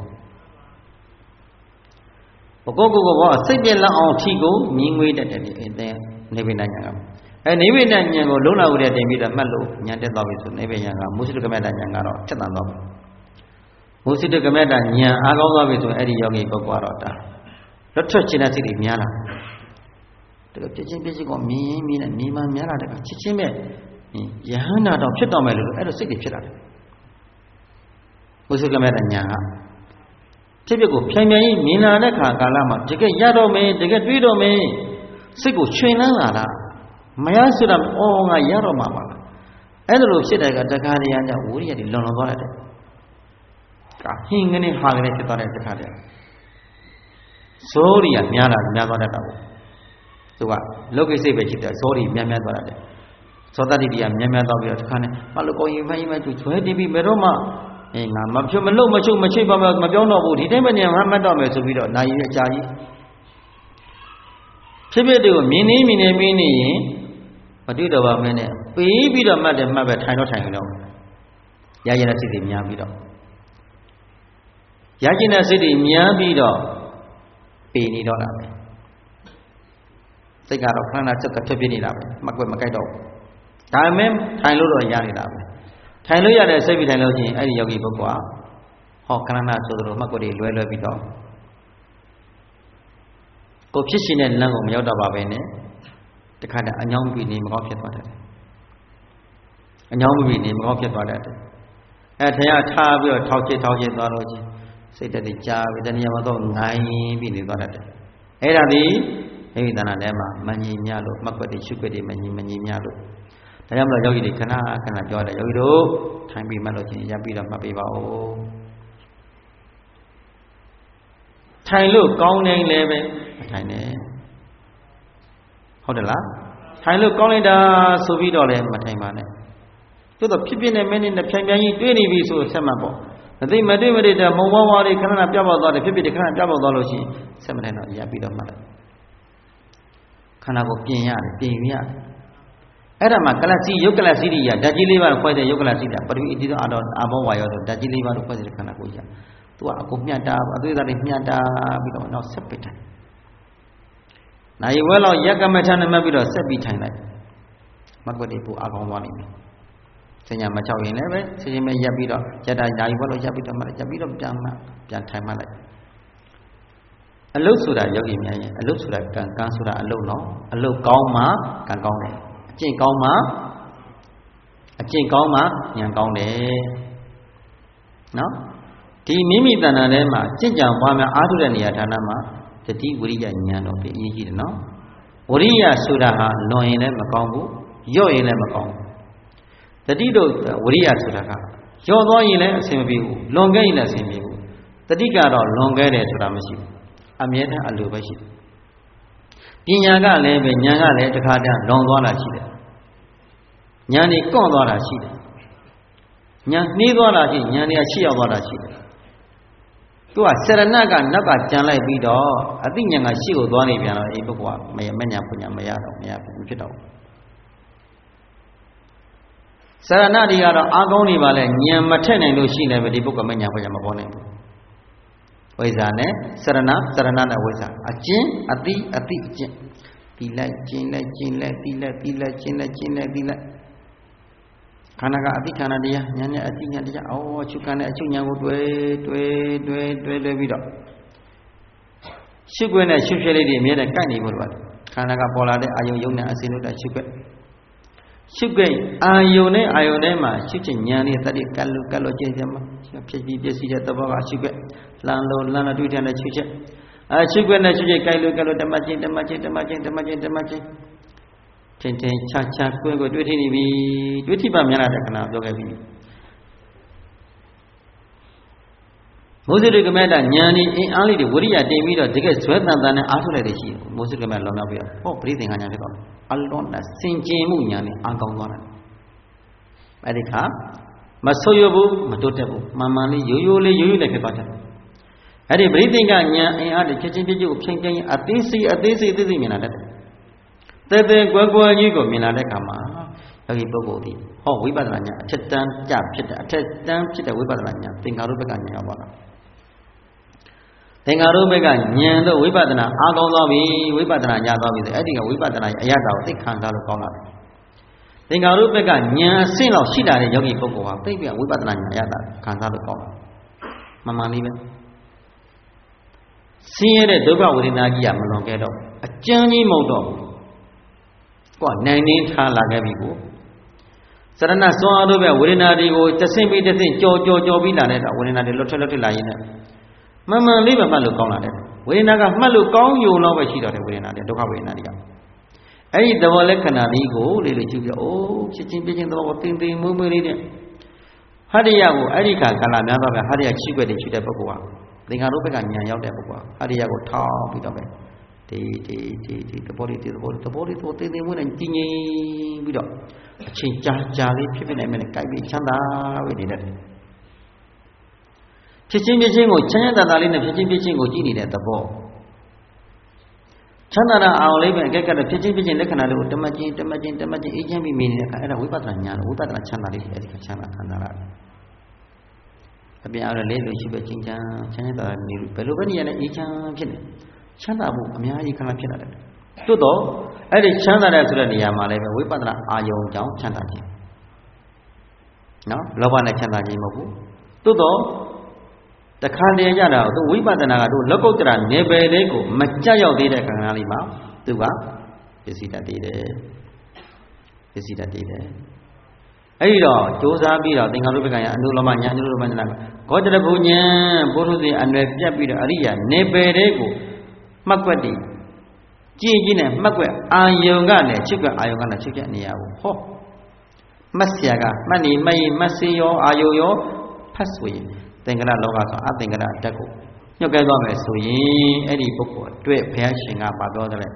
ဘကောဘောစိတ်ပြလောက်အောင်ထီကိုမြင်ငွေတတ်တယ်ဒီအင်းနိဗ္ဗာန်ဉာဏ်ကအဲ့နိဗ္ဗာန်ဉာဏ်ကိုလုံးလာဦးတဲ့တင်ပြီးတော့မှတ်လို့ဉာဏ်တက်သွားပြီဆိုနိဗ္ဗာန်ဉာဏ်ကမုစိတကမေတ္တဉာဏ်ကတော့ချက်တန်သွားပြီမုစိတကမေတ္တဉာဏ်အားကောင်းသွားပြီဆိုအဲ့ဒီယောဂီပုဂ္ဂိုလ်ကတော့ဒါလွတ်ထွက်ခြင်းတဲ့စိတ်တွေများလာတကယ်ဖြစ်ချင်းကိုမြင်နဲ့နေမှများလာတဲ့ကချစ်ချင်းပဲယဟန္တာတော့ဖြစ်တော်မယ်လို့အဲ့လိုစိတ်တွေဖြစ်လာတယ်ဘုရားကမဲ့တဲ့ညာကဖြစ်ကိုဖြိုင်ကြီးမြင်လာတဲ့ခါကာလမှာတကယ်ရတော့မယ်တကယ်တွေးတော့မယ်စိတ်ကိုချွင်လန်းလာတာမရဆိုတာငါရတော့မှာပါလားအဲ့လိုဖြစ်တဲ့ကတခါတည်းကဝိရိယတွေလွန်သွားတယ်ကဟင်းကနေဟာကနေဖြစ်သွားတဲ့တခါတည်းဇောရိယများသွားတတ်တာပေါ့သူကလောကိစိတ်ပဲဖြစ်တယ်ဇောရီများသွားတယ်ဇောတတိတရားများသွားပြီးတော့တခါနဲ့ဘာလို့ကောင်းရင်ဖိုင်းမှသူဇွဲတီးပြီးဘယ်တော့မှငါမဖြုတ်မလို့မချုပ်မချိတ်ပါမပြောတော့ဘူးဒီတိုင်းမနေမှတ်တော့မယ်ဆိုပြီးတော့နာရီအကြာကြီးဖြစ်တွေကိုမြင်နေပြီးနေရင်မတွေ့တော့ပါမင်းနဲ့ပေးပြီးတော့မှတ်တယ်မှတ်ပဲထိုင်တော့ရရင်တဲ့စိတ်တွေများပြီးတော့ရကျင်တဲ့စိတ်တွေများပြီးတော့ပေနေတော့တာပဲစိတ်ကတော့ခဏစက်ကဖြစ်ဖြစ်နေတာပဲမကွက်မကြိုက်တော့ဒါပေမဲ့ထိုင်လို့တော့ရနေတာပဲထိုင်လို့ရတဲ့စိတ်ပြီးထိုင်လို့ချင်းအဲ့ဒီယောဂီပုဂ္ဂိုလ်ကခဏဆိုသလိုမှတ်ကွက်တွေလွဲပြီးတော့ကိုဖြစ်ရှင်တဲ့လမ်းကိုမရောက်တော့ပါပဲနဲ့တခါတည်းအညောင်းပြီးနေမကောင်းဖြစ်သွားတယ်အညောင်းပြီးနေမကောင်းဖြစ်သွားတယ်အဲ့ထရထားပြီးတော့ထောက်ချစ်သွားလို့ချင်းစိတ်တက်ကြာပြီးတဏှာမတော့ငိုင်းပြီးနေသွားတယ်အဲ့ဒါဒီမိမိတဏ္ဍာထဲမှာမငြိမ်မြလို့မှတ်ကွက်တွေရှုကွက်တွေမငြိမ်မြလို့ဒါကြောင့်မလို့ယောဂီတွေခဏပြောတယ်ယောဂီတို့ထိုင်ပြီးမှတ်လို့ချင်းရပ်ပြီးတော့မှတ်ပေးပါဦးထိုင်လို့ကောင်းနေလည်းပဲမထိုင်နဲ့ဟုတ်တယ်လားထိုင်လို့ကောင်းလိုက်တာဆိုပြီးတော့လည်းမထိုင်ပါနဲ့သို့တော့ဖြစ်ဖြစ်နဲ့မင်းနဲ့ဖြိုင်ကြီးတွေးနေပြီဆိုဆက်မှတ်ပေါ့သိမတွေ့မတွေ့တဲ့မုံဝါးဝါးလေးခဏခဏပြတ်ပေါက်သွားတယ်ဖြစ်ဖြစ်ခဏပြတ်ပေါက်သွားလို့ရှိရင်ဆက်မထိုင်တော့ရပ်ပြီးတော့မှတ်လိုက်ခန္ဓာကိုပြင်ရတယ်ပြင်ရတယ်အဲ့ဒါမှကလစီယုတ်ကလစီရိယဓာတ်ကြီးလေးပါးခွဲတဲ့ယုတ်ကလစီတာပထဝီအတိတော့အာဘောဝါယောဆိုဓာတ်ကြီးလေးပါးခွဲတဲ့ခန္ဓာကိုရသူကအကုန်မြတ်တာအသွေးသားတွေမြတ်တာပြီးတော့နောက်ဆက်ပစ်တယ်နိုင်ဝဲလောက်ရက်ကမထနဲ့မှတ်ပြီးတော့ဆက်ပြီးထိုင်လိုက်မကွက်တွေပူအကောင်သွားနေပြီစဉ္ညာမချောက်ရင်လည်းပဲချင်းချင်းပဲရပ်ပြီးတော့ရတာနိုင်ဝဲလောက်ရပ်ပြီးတော့မှရပ်ပြီးတော့ပြန်ထိုင်မှလိုက်အလုတ်ဆိုတာယောဂီများရဲ့အလုတ်ဆိုတာကံဆိုတာအလုတ်နော်အလုတ်ကောင်းမှကံကောင်းတယ်အကျင့်ကောင်းမှဉာဏ်ကောင်းတယ်နော်ဒီမိမိတဏ္ဍာထဲမှာကြင်ကြံပွားများအားထုတ်တဲ့နေရာဌာနမှာတတိဝရိယဉာဏ်တော်ပြည့်အရေးကြီးတယ်နော်ဝရိယဆိုတာဟာလွန်ရင်လည်းမကောင်းဘူးရော့ရင်လည်းမကောင်းဘူးတတိတို့ဝရိယဆိုတာကရော့သွားရင်လည်းအဆင်မပြေဘူးလွန်ခဲ့ရင်လည်းအဆင်ပြေဘူးတတိကတော့လွန်ခဲ့တယ်ဆိုတာမရှိဘူးအမြဲတမ်းအလိုပဲရှိတယ်ပညာကလည်းပဲဉာဏ်ကလည်းတစ်ခါတည်းလွန်သွားတာရှိတယ်ဉာဏ်นี่ကွန့်သွားတာရှိတယ်ဉာဏ်နှီးသွားတာရှိဉာဏ်เนี่ยရှေ့ရောက်သွားတာရှိတယ်သူကစရဏကနောက်ကကြံလိုက်ပြီးတော့အသိဉာဏ်ကရှေ့ကိုသွားနေပြန်တော့အဲ့ပုဂ္ဂိုလ်ကမဉာဏ်ပညာမရတော့ဘူးဖြစ်တော့စရဏတွေကတော့အာကောင်းနေပါလေဉာဏ်မထက်နိုင်လို့ရှိနေပဲဒီပုဂ္ဂိုလ်မဉာဏ်ပညာမပေါ်နိုင်ဘူးဝိဇ္ဇာနဲ့စရဏနဲ့ဝိဇ္ဇာအကျင့်အတိအကျင့်ဒီလိုက်ကျင့်လိုက်ဒီလိုက်ကျင့်လိုက်ခန္ဓာကအတိခန္ဓာတရားဉာဏ်နဲ့အတိဉာဏ်တရားအချုပ်ခံတဲ့အချုပ်ဉာဏ်ကိုတွဲပြီးတော့ရှုခွင့်နဲ့ရှုဖြစ်လေးတွေအမြဲတမ်းကိုက်နေဖို့လိုပါတယ်ခန္ဓာကပေါ်လာတဲ့အာယုံယုံနဲ့အစင်းလို့တာရှုခွင့်အာယုံနဲ့အာယုံထဲမှာရှုခြင်းဉာဏ်နဲ့တတိကတ်လို့ကျင့်ကြမှာဖြစ်ပြီးပြည့်စည်တဲ့သဘောကရှုခွင့်လမ်းလို့တွေ့တဲ့ရှုချက်ရှုခွင့်နဲ့ရှုချက်ကိုက်လို့ဓမ္မချင်းထင်ချာကိုတွေ့ထိနေပြီတွေ့ထိပါများတဲ့ခဏပြောခဲ့ပြီမိုးစိရိကမေတ္တဉာဏ်ဤအင်အားလေးတွေဝိရိယတင်ပြီးတော့တကယ်ဇွဲတန်နဲ့အားထုတ်လိုက်တဲ့ရှိတယ်မိုးစိရိကမေတ္တလောင်နောက်ပြီးတော့ပရိသင်္ခာဉာဏ်ဖြစ်တော့အလွန်နဲ့စင်ကြင်မှုဉာဏ်နဲ့အားကောင်းသွားတယ်အဲ့ဒီခါမဆုပ်ရဘူးမတိုးတက်ဘူးမှန်လေးရိုးလေးနဲ့ဖြစ်သွားတယ်အဲ့ဒီပရိသင်္ခာဉာဏ်အင်အားတွေချက်ချင်းဖြိုင်အသေးစိတ်မြင်လာတဲ့တဲ့ကွယ်ကြီးကိုမြင်လာတဲ့အခါမှာယောဂီပုဂ္ဂိုလ်ဒီဝိပဿနာဉာဏ်အထက်တန်းကြဖြစ်တဲ့အထက်တန်းဖြစ်တဲ့ဝိပဿနာဉာဏ်သင်္ခါရုပ္ပကဉာဏ်ရောက်ပါလားသင်္ခါရုပ္ပကဉာဏ်တို့ဝိပဿနာအားကောင်းသွားပြီဝိပဿနာညာသွားပြီဆိုအဲ့ဒီကဝိပဿနာရဲ့အရသာကိုသိခံစားလို့ကောင်းလာတယ်သင်္ခါရုပ္ပကဉာဏ်အဆင့်လောက်ရှိလာတဲ့ယောဂီပုဂ္ဂိုလ်ဟာသိပြီးဝိပဿနာဉာဏ်အရသာခံစားလို့ကောင်းလာမှန်လေးပဲဆင်းရဲတဲ့ဒုက္ခဝေဒနာကြီးကမလွန်ခဲ့တော့အကျဉ်းကြီးမဟုတ်တော့ဘူးကိုယ်နိုင်နေထားလာခဲ့ပြီကိုစရဏစွမ်းအားတို့ပဲဝေဒနာတွေကိုတစ်ဆင့်ပြီးတစ်ဆင့်ကြော်ပြီးလာတဲ့ဝေဒနာတွေလွတ်ထွက်လာရင်းနဲ့မှန်လေးပဲမှတ်လို့ကောင်းလာတယ်ဝေဒနာကမှတ်လို့ကောင်းယုံတော့ပဲရှိတော့တယ်ဝေဒနာတွေဒုက္ခဝေဒနာတွေကအဲ့ဒီသဘောလက္ခဏာလေးကိုလေးကြည့်ပြဖြစ်ချင်းပြချင်းသဘောကိုတင်မွေးလေးနဲ့ဟရိယကိုအဲ့ဒီခါကာလများတော့ပဲဟရိယရှိွက်တွေရှိတဲ့ပုဂ္ဂိုလ်ဟာသင်္ခါရုပ္ပကဉာဏ်ရောက်တဲ့ပုဂ္ဂိုလ်ဟာဟရိယကိုထောက်ပြီးတော့ပဲဒီသဘောလေးကိုတင်မွေးနဲ့တည်ငြိမ်ပြီးတော့အချိန်ကြာလေးဖြစ်နေမယ်နဲ့ကြိုက်ပြီးချမ်းသာဝေနေတဲ့ဖြစ်ချင်းကိုချမ်းသာလေးနဲ့ဖြစ်ချင်းကိုကြည့်နေတဲ့သဘောချမ်းသာတာအောင်လေးပဲအကဲကတော့ဖြစ်ချင်းလက္ခဏာလေးကိုတမချင်းအေးချမ်းပြီးမြင်နေတဲ့အခါအဲ့ဒါဝိပဿနာဉာဏ်ဝိပဿနာချမ်းသာလေးအဲ့ဒီချမ်းသာခံစားရတယ်အပြင်အားလည်းလို့ရှိပဲချင်းချမ်းသာနေဘယ်လိုပဲနေရလဲအေးချမ်းဖြစ်နေချမ်းသာမှုအများကြီးခဏဖြစ်လာတယ်သို့တော့အဲ့ဒီချမ်းသာတဲ့ဆိုတဲ့နေရာမှာလည်းပဲဝိပဿနာအာယုံကြောင့်ချမ်းသာခြင်းနော်လောဘနဲ့ချမ်းသာခြင်းမဟုတ်ဘူးသို့တော့တခါတည်းကြတာသူဝိပဿနာကတို့လောကုတ္တရာနေပယ်လေးကိုမကြက်ရောက်သေးတဲ့ခန္ဓာလေးမှာသူကပစ္စည်းတတ်သေးတယ်အဲ့ဒီတော့ကြိုးစားပြီးတော့သင်္ခါရုပ္ပကဉာဏ်အနုလောမဉာဏ်ဂေါတရဘုဉာဏ်ဘုရုဇေအနွယ်ပြတ်ပြီးတော့အရိယာနေပယ်လေးကိုမှတ်ကွက်တည်ကြည်နဲ့မှတ်ကွက်အာယုံကလည်းချစ်ကွက်အာယုံကလည်းချစ်တဲ့နေရာကိုဟောမှတ်เสียကမှတ်နေမှတ်ရင်မှတ်စေရောအာယုံရောဖတ်ဆိုရင်သင်္ကရလောကဆိုအသင်္ကရဓာတ်ကိုညှို့ကဲသွားမယ်ဆိုရင်အဲ့ဒီပုဂ္ဂိုလ်အတွက်ဘုရားရှင်ကပါပြောတယ်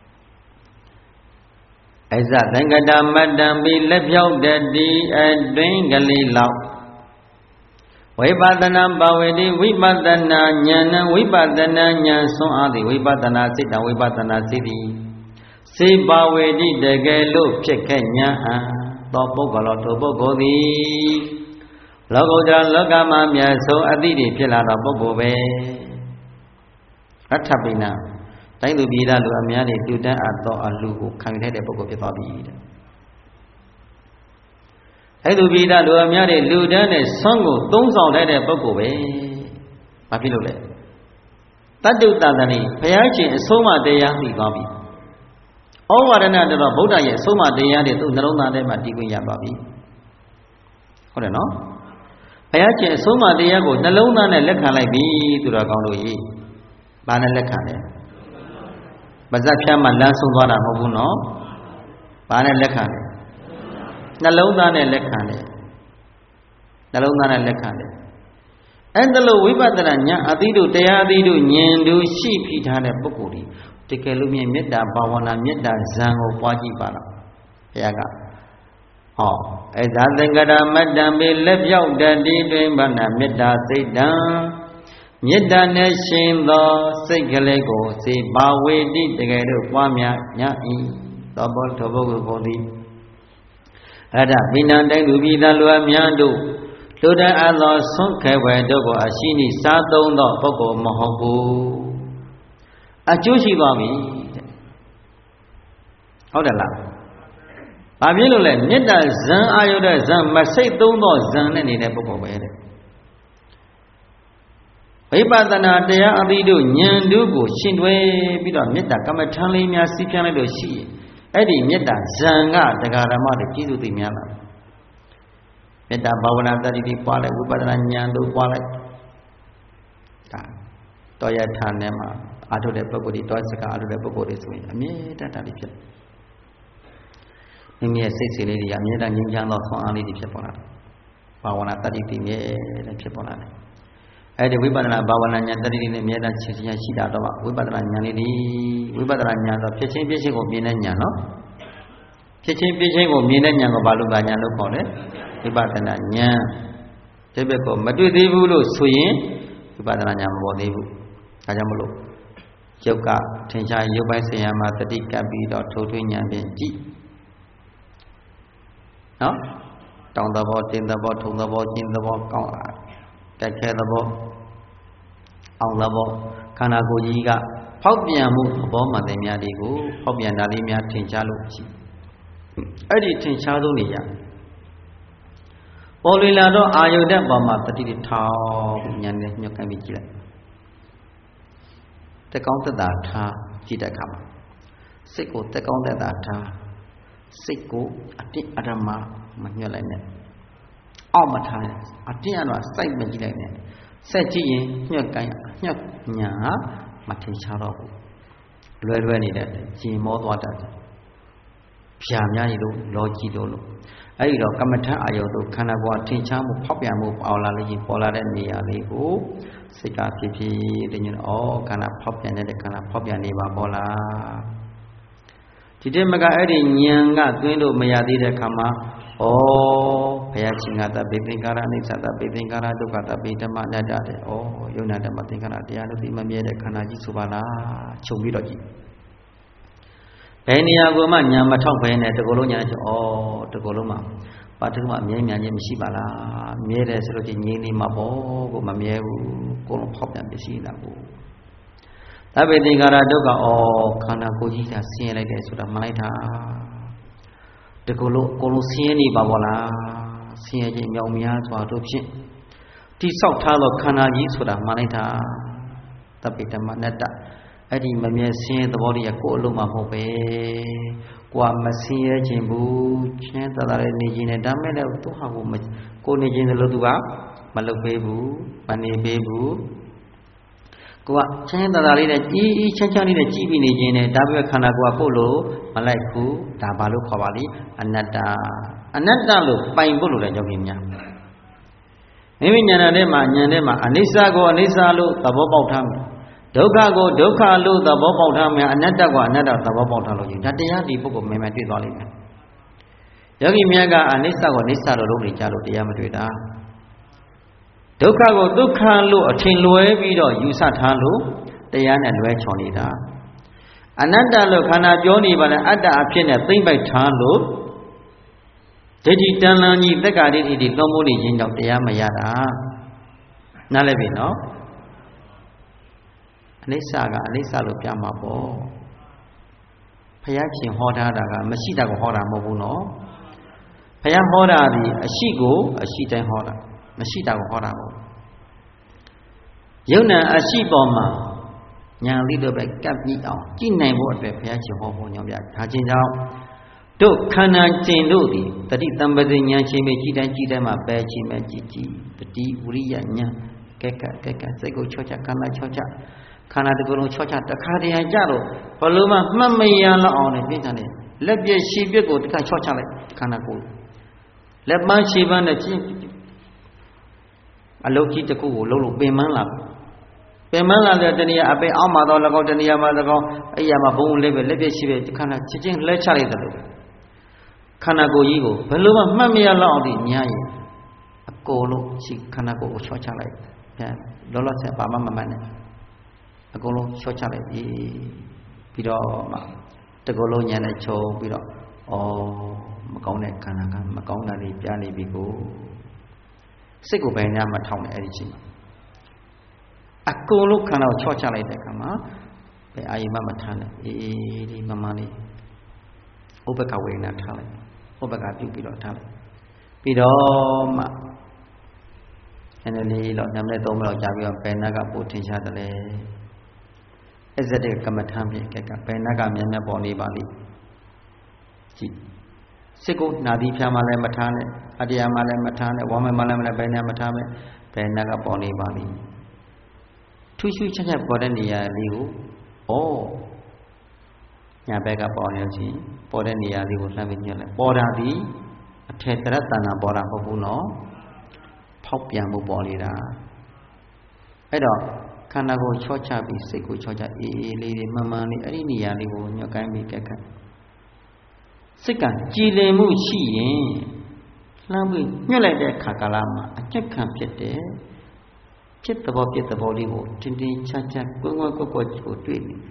အဇသင်္ကတမတ္တံပိလက်ဖြောက်တတိအတွင်းကလေးလောက်ဝဝိပဿနာဘာဝေတိဝိပဿနာဉာဏဝိပဿနာဉာဏ်ဆွမ်းအားသည်ဝိပဿနာစိတ်တဝိပဿနာစိတ်သည်စေဘာဝေတိတကယ်လို့ဖြစ်ခဲ့ဉာဏ်သောပုဂ္ဂလောထိုပုဂ္ဂိုလ်သည်လောကုတ္တရာလောကမှာမြတ်ဆုံးအတိတွေဖြစ်လာသောပုဂ္ဂိုလ်ပဲအထပိနာတိုင်းသူပြည်သားလူအများတွေတူတန်းအပ်သောအလူကိုခံခဲ့တဲ့ပုဂ္ဂိုလ်ဖြစ်သွားပြီတဲ့အဲ့သူပြည်သားလူအများတွေလူတန်းနဲ့ဆွမ်းကိုသုံးဆောင်တဲ့ပုဂ္ဂိုလ်ပဲဘာဖြစ်လို့လဲတတ္တုတတဏိဘုရားရှင်အဆုံးအမတရားသိသွားပြီဩဝါဒနာတော်ဗုဒ္ဓရဲ့အဆုံးအမတရားတွေသူ့နှလုံးသားထဲမှာတည်ခွင့်ရသွားပြီဟုတ်တယ်နော်ဘုရားရှင်အဆုံးအမတရားကိုနှလုံးသားနဲ့လက်ခံလိုက်ပြီသူတော်ကောင်းတို့ကြီးဘာနဲ့လက်ခံလဲပါဇက်ဖြတ်မှလမ်းဆုံးသွားတာမဟုတ်ဘူးနော်ဘာနဲ့လက်ခံလဲနှလုံးသားနဲ့လက်ခံတယ်နှလုံးသားနဲ့လက်ခံတယ်အဲ့ဒါလို့ဝိပဿနာဉာဏ်အသီးတို့တရားအသီးတို့ဉာဏ်တို့ရှိပြီးထားတဲ့ပုဂ္ဂိုလ်ဒီတကယ်လို့မြင်မေတ္တာဘာဝနာမေတ္တာဇံကိုပွားကြည့်ပါလားဘုရားကဟောအဇာသင်္ကရမတ္တံပေလက်ပြောက်တတိတွင်ဘာနာမေတ္တာစိတ်တံမေတ္တာနဲ့ရှင်သောစိတ်ကလေးကိုစေဘာဝေတိတကယ်လို့ပွားများညဤသောဘောထိုပုဂ္ဂိုလ်ကိုသည်အဲ့ဒါဘိနံတိုင်းသူပြည်သားလူအများတို့လူတန်းအပ်သောဆွန့်ခဲဝဲတို့ကိုအရှိနိစားသုံးသောပုဂ္ဂိုလ်မဟုတ်ဘူးအကျိုးရှိသွားပြီတဲ့ဟုတ်တယ်လားဘာဖြစ်လို့လဲမေတ္တာဇံအာယုတဲ့ဇံမစိတ်သုံးသောဇံနဲ့နေတဲ့ပုဂ္ဂိုလ်ပဲတဲ့ဝိပဿနာတရားအသီးတို့ဉာဏ်တို့ကိုရှင်တွဲပြီးတော့မေတ္တာကမ္မထံလေးများစီးပြန်လိုက်လို့ရှိရင်အဲ့ဒီမေတ္တာဇံကတရားဓမ္မတွေကျေးဇူးသိများလာမေတ္တာဘာဝနာတတိတိပွားလိုက်ဝိပဿနာဉာဏ်တို့ပွားလိုက်ဒါတောရထာနဲ့မှာအာထုတဲ့ပုဂ္ဂိုလ်တွေတောစကားအာထုတဲ့ပုဂ္ဂိုလ်တွေဆိုရင်အမြဲတမ်းတာဖြစ်မိမိရဲ့စိတ်စီလေးတွေအမြဲတမ်းငြိမ်းချမ်းသောဆွမ်းအားလေးတွေဖြစ်ပေါ်လာတယ်ဘာဝနာတတိတိမြဲတဲ့ဖြစ်ပေါ်လာတယ်အဲ့ဒီဝိပဿနာဘာဝနာဉာဏ်တတိတိနဲ့အမြဲတမ်းချင်းချင်းရှိတာတော့ဝိပဿနာဉာဏ်လေးဒီဝိပဿနာဉာဏ်ဆိုဖြစ်ချင်းဖြစ်ချင်းကိုမြင်တဲ့ဉာဏ်နော်ဖြစ်ချင်းဖြစ်ချင်းကိုမြင်တဲ့ဉာဏ်ကိုဘာလို့ကဉာဏ်လို့ခေါ်လဲဝိပဿနာဉာဏ်ဒီဘက်ကိုမတွေ့သေးဘူးလို့ဆိုရင်ဝိပဿနာဉာဏ်မပေါ်သေးဘူးဒါကြောင့်မလို့ယုတ်ကထင်ရှားရုပ်ပိုင်းဆရာမှာတတိကပ်ပြီးတော့ထိုးထွင်းဉာဏ်ဖြင့်ကြည့်နော်တောင်းသဘောတင်းသဘောထုံသဘောကျင်းသဘောကောင်းတက်ခဲသဘောအောင်သဘောခန္ဓာကိုယ်ကြီးကဖောက်ပြန်မှုသဘောမှန်တဲ့များတွေကိုဖောက်ပြန်တာလေးများထင်ရှားလို့ရှိအဲ့ဒီထင်ရှားဆုံးနေရပေါ်လွင်လာတော့အာယုန်တဲ့ပေါ်မှာတတိတိထောင်းဉာဏ်နဲ့ညှက်ကိုင်းပြီးကြည့်လိုက်တက်ကောင်းတက်တာထားကြည့်တဲ့အခါမှာစိတ်ကိုတက်ကောင်းတက်တာထားစိတ်ကိုအတိအဓမ္မမညှက်လိုက်နဲ့အောက်မထားနဲ့အတိအတော့စိုက်မကြည့်လိုက်နဲ့ဆက်ကြည့်ရင်ညှက်ကိုင်းညှက်ညာမထင်ရှားတော့ဘူးလွယ်နေတဲ့ကျင်မောသွားတတ်တယ်ဖြာများကြီးလို့လောကြည့်လို့အဲ့ဒီတော့ကမ္မထအာယုတို့ခန္ဓာကိုယ်ထင်ရှားမှုဖောက်ပြန်မှုပေါ်လာလို့ရှိရင်ပေါ်လာတဲ့နေရာလေးကိုစိတ်ကဖြစ်ဖြစ်တင်းညဩခန္ဓာဖောက်ပြန်တဲ့ခန္ဓာဖောက်ပြန်နေပါပေါ်လာဒီတည်းမကအဲ့ဒီဉာဏ်ကသွင်းလို့မရသေးတဲ့ခါမှာဩဘုရားရှင်ကတပိသင်္ကာရအိဋ္ဌတပိသင်္ကာရဒုက္ခတပိဓမ္မအနတ္တတဲ့ဩယုံနာဓမ္မသင်္ကာရတရားလို့ဒီမမြဲတဲ့ခန္ဓာကြီးဆိုပါလားခြုံပြီးတော့ကြည့်ဘယ်နေရာကိုမှညာမထောက်ဘဲနဲ့တကူလုံးညာဆိုတကူလုံးမှာဘာတစ်ခုမှအမြဲမြံခြင်းမရှိပါလားမြဲတယ်ဆိုလို့ချင်းငြင်းနေမှာပေါ့ကိုမမြဲဘူးကိုလုံးဖောက်ပြန်ပစ္စည်းလာကိုသဗ္ဗေသင်္ကာရဒုက္ခခန္ဓာကိုယ်ကြီးကဆင်းရဲလိုက်တယ်ဆိုတာမှန်လိုက်တာတကူလုံးကိုလုံးဆင်းရဲနေပါဘောလားဆင်းရဲခြင်းမြောင်များစွာတို့ဖြင့်တိဆောက်ထားသောခန္ဓာကြီးဆိုတာမှန်လိုက်တာသဗ္ဗေဓမ္မနတ္တအဲ့ဒီမမြဲဆင်းရဲသဘောတွေကကိုယ်အလုံးမှာမဟုတ်ပဲကိုယ်မဆင်းရဲခြင်းဘူးချင်းသာသာလေးနေခြင်းနဲ့ဒါမဲ့လည်းသူ့ဟာကိုနေခြင်းလို့သူကမလုပ်ပေးဘူးမနေပေးဘူးကိုကချင်းသာသာလေးနဲ့ကြီးချမ်းချမ်းလေးနဲ့ကြည်ပြီးနေခြင်းနဲ့ဒါပေမဲ့ခန္ဓာကိုယ်ကကိုယ်လို့မလိုက်ဘူးဒါဘာလို့ခေါ်ပါလိအနတ္တလို့ပိုင်ဖို့လို့လည်းကြောင့်များမိမိဉာဏ်ထဲမှာအနိစ္စကိုအနိစ္စလို့သဘောပေါက်ထားမယ်ဒုက္ခကိုဒုက္ခလို့သဘောပေါက်ထားမယ်အနတ္တကိုအနတ္တသဘောပေါက်ထားလို့ရှင်ဒါတရားဒီပုဂ္ဂိုလ်မှန်တွေ့သွားလိမ့်မယ်ယောဂီများကအနိစ္စကိုအနိစ္စလို့လုပ်နေကြလို့တရားမတွေ့တာ Dukkha go dukkha lo athin luwe pi do yusa tha lo taya ne luwe chon nida Anatta lo khana pyo ni ba le atta a phit ne thiမ့်ပိုက်tha lo Deji tan lan ji tekka dithi di luon mo ni yin jaung taya ma ya ta Na le pi no Anissa ga anissa lo pya ma po Phaya chin ho tha ta ga mashi ta ko ho ta mo bu no Phaya ho ta di ashi ko ashi tain ho ta mashi ta ko ho ta mo Yau nan ashi paw ma nya li lo bai kap nyi aung ji nai pho atwet phaya chin ho pho nyaung pya tha chin jaung Duk khana chin do di tati tambati nya chin me ji tai ma pe chin me ji tati uriya nya kekka sai ko chocha khana chocha khana de ko long chocha takha de ya ja lo balo ma mat ma ya lo aung ne pin chan ne let piet shi piet ko takha chocha lai khana ko let ban shi ban ne chin a lou ji taku ko lou lo pin man la Pin man la le taniya a pe aw ma do la kaw taniya ma da kaw ai ya ma bong le be let piet shi be khana chin let cha lai da lo Khana ko ji ko balo ma mat ma ya lo aung di nya yin a ko lo chi khana ko chocha lai pyan lo lo sa ba ma man ne Aကုန်လုံးချောချလိုက်ပြီးတော့မှတကူလုံးညံနဲ့ချုံပြီးတော့မကောင်းတဲ့ခန္ဓာကမကောင်းတာတွေပြနေပြီကိုစိတ်ကိုပဲညာမထောင်နဲ့အဲ့ဒီချိန်မှာအကုန်လုံးခန္ဓာကိုချောချလိုက်တဲ့အခါမှာဘယ်အာယမမထားနဲ့ဒီမမလေးဥပက္ခဝေဒနာထားလိုက်ဥပက္ခပြုပြီးတော့ထားလိုက်ပြီးတော့မှအဲ့ဒါလေးတော့နံပါတ်3မိနစ်ကြာပြီးတော့ဘယ်နာကပို့ထင်ရှားတယ်လဲအစတဲ့ကမ္မထံဖြင့်ကဘယ်နာကမြတ်မြတ်ပေါ်နေပါလိမ့်ကြည့်စိတ်ကိုနာသီဖြာမှလည်းမထားနဲ့အတရားမှလည်းမထားနဲ့ဝမ်းမှလည်းဘယ်နာမထားမဲ့ဘယ်နာကပေါ်နေပါလိမ့်ထူးထူးခြားခြားပေါ်တဲ့နေရာလေးကိုညာဘက်ကပေါ်နေလို့ရှိရင်ပေါ်တဲ့နေရာလေးကိုလှမ်းပြီးညွှန်လိုက်ပေါ်တာဒီအထေတရတဏ္ဍာပေါ်တာမဟုတ်ဘူးနော်ဖောက်ပြန်မှုပေါ်နေတာအဲ့တော့ခန္ဓာကိုချောချပြီးစိတ်ကိုချောချအေးအေးလေးတွေမှန်မှန်လေးအဲ့ဒီနေရာလေးကိုညှက်ကိုင်းပြီးကက်ခတ်စိတ်ကကြည်လင်မှုရှိရင်လှမ်းပြီးညှက်လိုက်တဲ့ခါကာလမှာအကျက်ခံဖြစ်တယ်ဖြစ်သဘောပြစ်သဘောလေးကိုတင်းတင်းချာချာကွက်ကွက်ကိုတွေ့နေ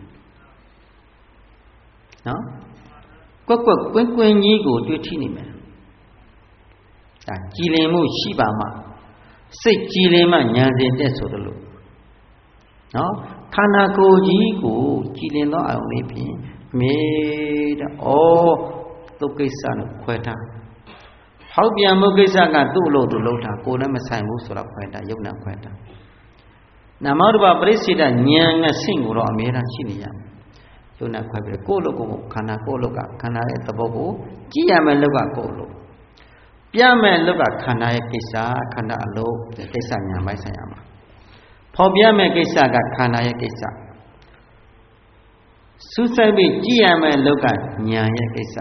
နော်ကွက်ကွင်းကြီးကိုတွေ့ထိနေမယ်ဒါကြည်လင်မှုရှိပါမှစိတ်ကြည်လင်မှဉာဏ်စဉ်တက်ဆိုတယ်လို့နော်ခန္ဓာကိုယ်ကြီးကိုကြည်လင်သောအာရုံလေးဖြင့်မေတ္တာသူကိစ္စနဲ့ခွဲထားဟောက်ပြန်မှုကိစ္စကသူ့အလို့သူလှုပ်တာကိုယ်နဲ့မဆိုင်ဘူးဆိုတော့ခွဲထားယုံနာခွဲထားနာမရူပပရိစ္ဆေဒဉာဏ်နဲ့ဆင့်ကိုတော့အမြဲတမ်းရှိနေရမယ်ယုံနာခွဲပြီးကိုယ်လို့ကိုခန္ဓာကိုယ်လို့ကခန္ဓာရဲ့သဘောကိုကြည့်ရမယ်လို့ကကိုယ်လို့ပြမယ်လို့ကခန္ဓာရဲ့ကိစ္စခန္ဓာအလို့ကိစ္စဉာဏ်ပိုင်းဆိုင်ရမှာဖော်ပြမယ်ကိစ္စကခန္ဓာရဲ့ကိစ္စစူးစိုက်ပြီးကြည့်ရမယ်လို့ကဉာဏ်ရဲ့ကိစ္စ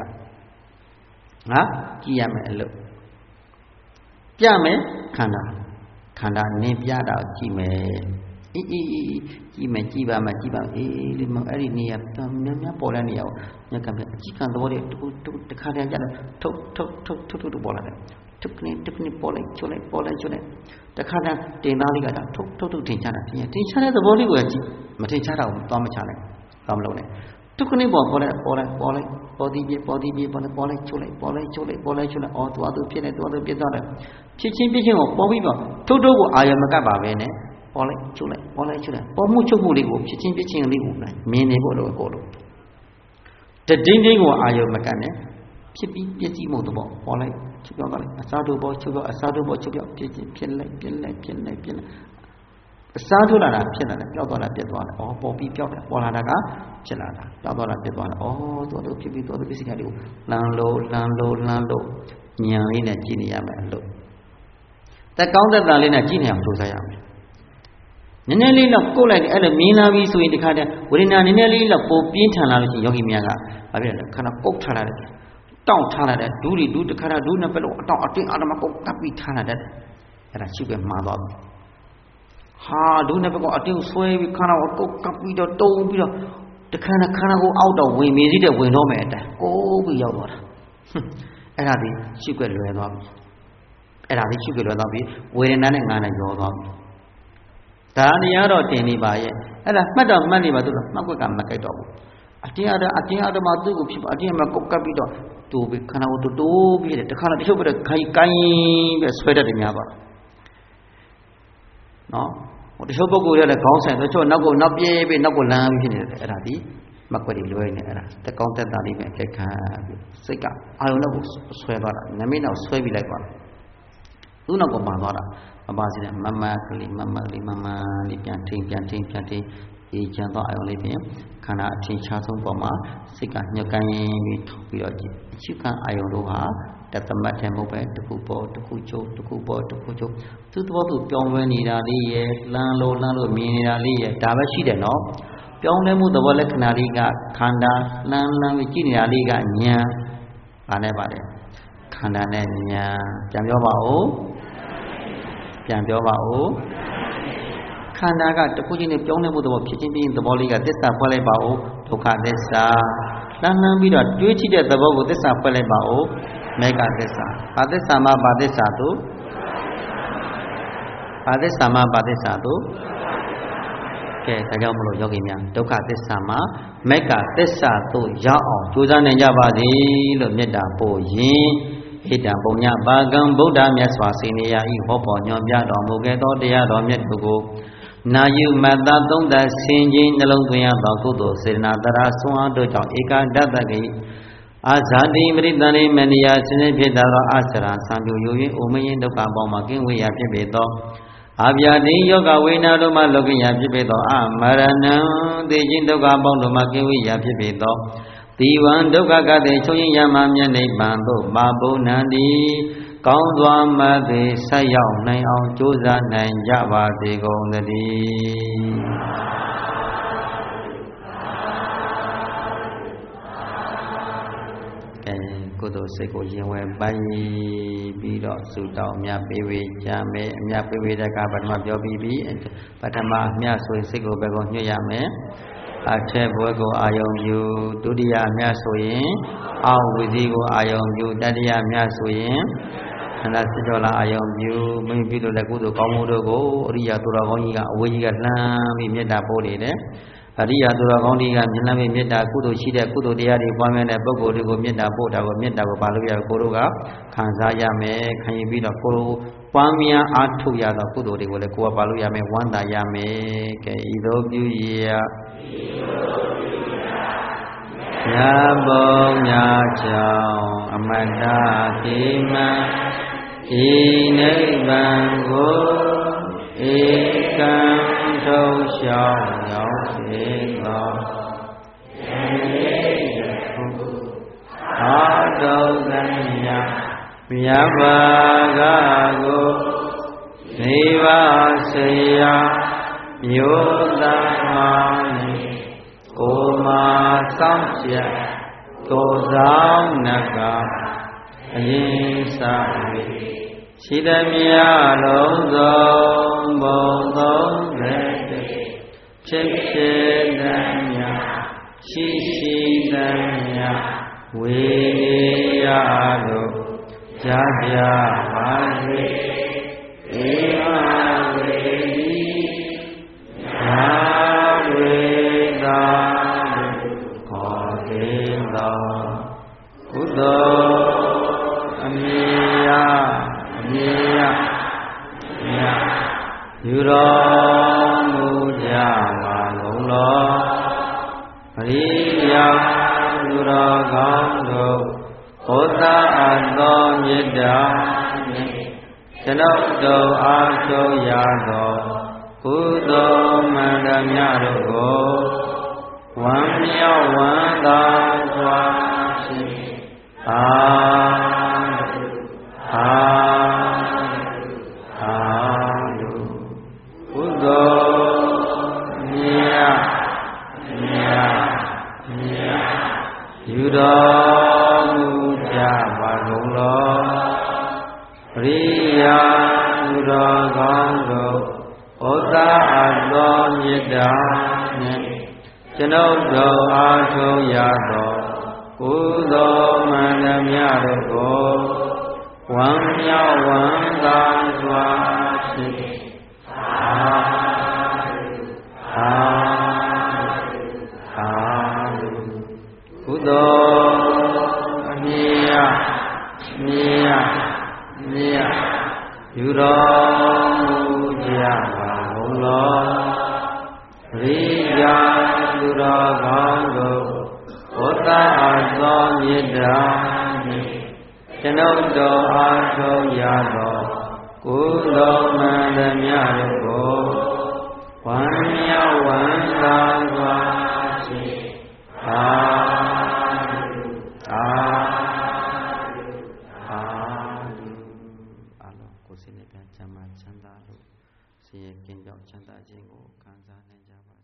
ကြည့်ရမယ်အလို့ပြမယ်ခန္ဓာနင်းပြတာကြည့်မယ်အေးကြည့်မယ်ကြည့်ပါမယ်အေးလေးမအဲ့ဒီနေရာများပေါ်တဲ့နေရာကိုညက်ကပြအကြည့်ခံသဘောတွေတခါတည်းကြတယ်ထုတ်ပေါ်လာတယ်ထုတ်ကနေပေါ်လိုက်ချိုးလိုက်တခါတည်းတင်သားလေးကဒါထုတ်ထင်ရှားတာတင်ရှားတဲ့သဘောလေးကိုကြည့်မထင်ရှားတာကိုသွားမချလိုက်သွားမလုပ်နဲ့ထုတ်ကနေပေါ်လိုက်ပေါ်ဒီပြေပေါ်လိုက်ချိုးလိုက်သူအတူဖြစ်နေသူအတူပြတ်သွားတယ်ဖြစ်ချင်းကိုပေါ်ပြီးတော့ထုတ်ကိုအာရမကပ်ပါပဲနဲ့ပေါ်လိုက်ချိုးလိုက်ပေါ်မှုချုပ်မှုလေးကိုဖြစ်ချင်းလေးကိုမြင်နေဖို့လို့ကိုလို့တဒင်းကိုအာရမကပ်နဲ့ဖြစ်ပြီးပြည့်စည်မှုသဘောပေါ်လိုက်ချုပ်ပြောပါလိုက်အစားတို့ပေါ်ချုပ်ပြောအစားတို့ပေါ်ချုပ်ပြောဖြစ်လိုက်အစားထိုးလာတာဖြစ်လာတယ်ပျောက်သွားတာပြတ်သွားတယ်ပေါ်ပြီးပျောက်တယ်ပေါ်လာတာကဖြစ်လာတာပျောက်သွားတာပြတ်သွားတယ်သူတို့ဖြစ်ပြီးသူတို့ပစ္စည်းတွေကိုလှမ်းလို့ဉာဏ်လေးနဲ့ကြည့်နေရမယ်လို့တက်ကောင်းတက်တာလေးနဲ့ကြည့်နေအောင်ကြိုးစားရမယ်နည်းနည်းလေးတော့ကိုယ်လိုက်အဲ့လိုမြင်လာပြီဆိုရင်ဒီခါတည်းဝေဒနာနည်းနည်းလေးတော့ပိုပြင်းထန်လာလို့ရှိရင်ယောဂီများကဘာဖြစ်လဲခန္ဓာကုတ်ထားလာတယ်တောင့်ထားလာတယ်ဒူးတခါတည်းဒူးနဲ့ပဲလို့အတောင့်အတင်းအာမကုတ်ကပ်ပြီးထားလာတယ်အဲ့ဒါရှိပဲမှားသွားပြီဒူးနဲ့ပဲကအတင်းဆွဲပြီးခန္ဓာကိုကုတ်ကပ်ပြီးတော့တုံးပြီးတော့တခါနဲ့ခန္ဓာကိုအောက်တော့ဝင်မေးစီးတဲ့ဝင်တော့မယ်အတိုင်းကိုးပြီးရောက်သွားတာအဲ့ဒါဒီရှိွက်လွယ်သွားပြီ era di ciu kilo thobi vedana ne ngana yo thobi da niya ro tin ni ba ye era mat do mat ni ba tu mat kwet ka mat kai do bu atin ada ma tu ko phit ba atin ma kop kap pi do tu bi khana ko to bi de takhana tchou ba de kai kai bi swai dat de nya ba no တချို့ပုဂ္ဂိုလ်တွေလည်းခေါင်းဆိုင်တချို့နောက်ပြေးပြီးနောက်ကိုလမ်းပြီးဖြစ်နေတယ်အဲ့ဒါဒီမကွက်တွေလွဲနေအဲ့ဒါတကောင်းတက်တာလေးပဲအခက်ခံပြီးစိတ်ကအာရုံတော့ဆွဲသွားတာနမိတ်တော့ဆွဲပြီးလိုက်သွားတာသူ့နောက်ကပါသွားတာမပါစေနဲ့မမကလေးလေးပြန်ထိန်အေးချမ်းသွားအာရုံလေးပြင်ခန္ဓာအထင်ရှားဆုံးပေါ်မှာစိတ်ကညှက်ကိုင်းပြီးထုတ်ပြီးတော့အချစ်ခံအာရုံတို့ဟာတသမတ်တယ်မဟုတ်ပဲတစ်ခုပေါ်တစ်ခုချုပ်သူ့ဘောသူပြောင်းလဲနေတာလေးရဲ့လမ်းလို့မြင်နေတာလေးရဲ့ဒါပဲရှိတယ်နော်ပြောင်းလဲမှုသဘောလက္ခဏာလေးကခန္ဓာလမ်းပြီးကြည့်နေတာလေးကဉာဏ်ဘာနဲ့ပါတယ်ခန္ဓာနဲ့ဉာဏ်ပြန်ပြောပါဦးခန္ဓာကတစ်ခုချင်းနဲ့ပြောင်းလဲမှုသဘောဖြစ်ချင်းပြီးသဘောလေးကသစ္စာဖွဲ့လိုက်ပါဦးဒုက္ခသစ္စာလမ်းပြီးတော့တွေးကြည့်တဲ့သဘောကိုသစ္စာဖွဲ့လိုက်ပါဦးမေဃသစ္စာဘာသစ္စာမှာဘာသစ္စာတို့ကဲဒါကြောင့်မလို့ယောဂီများဒုက္ခသစ္စာမှာမေဃသစ္စာတို့ရောက်အောင်ကြိုးစားနိုင်ကြပါစေလို့မေတ္တာပို့ရင်ဣဒံပုညပါကံဗုဒ္ဓမြတ်စွာဘုရားဤဟောပေါ်ညွှန်ပြတော်မူခဲ့သောတရားတော်မြတ်တို့ကိုနာယုမတ္တသုံးသဆင်ခြင်းနှလုံးသွင်းရသောကုသိုလ်စေတနာတရားဆွမ်းအားတို့ကြောင့်ဧကဒတ္တကိအာဇာတိပရိသန္တိမနိယစင်ဖြစ်သောအာစရာသံပြုယူ၍အိုမရင်ဒုက္ခပေါင်းမှကင်းဝေးရာဖြစ်ပေသောအာဗျာတိယောဂဝိနာတို့မှလောကရာဖြစ်ပေသောအမရဏံသေခြင်းဒုက္ခပေါင်းတို့မှကင်းဝေးရာဖြစ်ပေသောဒီဝံဒုက္ခကတိချုပ်ရင်ရမမြတ်နိဗ္ဗာန်သို့ပါဘုံနံဒီကောင်းစွာမသိဆက်ရောက်နိုင်အောင်ကြိုးစားနိုင်ကြပါစေကုန်သတည်းကုသိုလ်စိတ်ကိုရင်ဝယ်ပိုင်ပြီးတော့ဆုတောင်းမြတ်ပေးဝေကြမယ်အမြတ်ပေးဝေတဲ့ကပထမပြောပြီးပြီပထမအမြတ်ဆိုရင်စိတ်ကိုဘယ်ကိုညွှတ်ရမယ်အထက်ဘွယ်ကိုအာယုံယူဒုတိယအမြတ်ဆိုရင်အောက်ဝီစီကိုအာယုံယူတတိယအမြတ်ဆိုရင်ခန္ဓာစိတ်တော်လာအာယုံယူမင်းပြုလို့တဲ့ကုသိုလ်ကောင်းမှုတို့ကိုအရိယာသူတော်ကောင်းကြီးကအဝေးကြီးကလှမ်းပြီးမေတ္တာပို့နေတယ်အရိယာသူတော်ကောင်းကြီးကမြင်လာပြီးမေတ္တာကုသိုလ်ရှိတဲ့ကုသိုလ်တရားတွေပွားများတဲ့ပုဂ္ဂိုလ်တွေကိုမေတ္တာပို့တာကိုမေတ္တာကိုပါလို့ရကိုတို့ကခံစားရမယ်ခံယူပြီးတော့ကိုတို့ပွားများအားထုတ်ရသောကုသိုလ်တွေကိုလည်းကိုယ်ကပါလို့ရမယ်ဝမ်းသာရမယ်ကဲဤသို့ပြုရညာဘုံညာကြောင့်အမတ္တတိမံဤနိဗ္ဗာန်ကိုဧကံထုတ်လျှောက်ရောက်စေသောအာတုသမြတ်မြတ်ဘာကကိုနေပါစေယမြို့သားနိကိုမာစောင့်ချက်ကိုဆောင်နကအရင်စား၍ရှိသမျှလုံးစုံဘုံသုံးတဲ့ဖြစ်သမျှရှိသမျှဝေရတို့ကြာကြပါစေဧဝဝေတိသာဝေသာခေါ်သေးသောကုသိုလ်အမြတ်ယူတော်မူကြပါလုံးတော်ပရိယာသူတော်ကောင်းတို့ဘုရားအသောမေတ္တာနှင့်ကျွန်ုပ်တို့အားထုတ်ရသောကုသိုလ်မှန်သမျှတို့ကိုဝမ်းမြောက်ဝမ်းသာစွာဖြင့်ကုသိုလ်မြတ်ယူတော်မူကြပါကုန်လောပရိယာသူတော်ကောင်းတို့ဘုရားအသောမေတ္တာနှင့်ကျွန်ုပ်တို့အားထုတ်ရသောကုသိုလ်မှန်သမျှတို့ကိုဝဝမ်းမြောက်ဝမ်းသာစွာဖြင့်သာကုသိုလ်အမြတ်ယူတော်မူကြပါကုန်လောရိယာသူတော်ကောင်းတို့ဘုဒ္ဓအားသောမေတ္တာနှင့်ကျွန်ုပ်တို့အားထုတ်ရသောကုသိုလ်မှန်သမျှတို့ကိုဝမ်းမြောက်ဝမ်းသာစွာဖြင့်ဆင်းရဲကင်းကြောင်းချမ်းသာခြင်းကိုခံစားနိုင်ကြပါ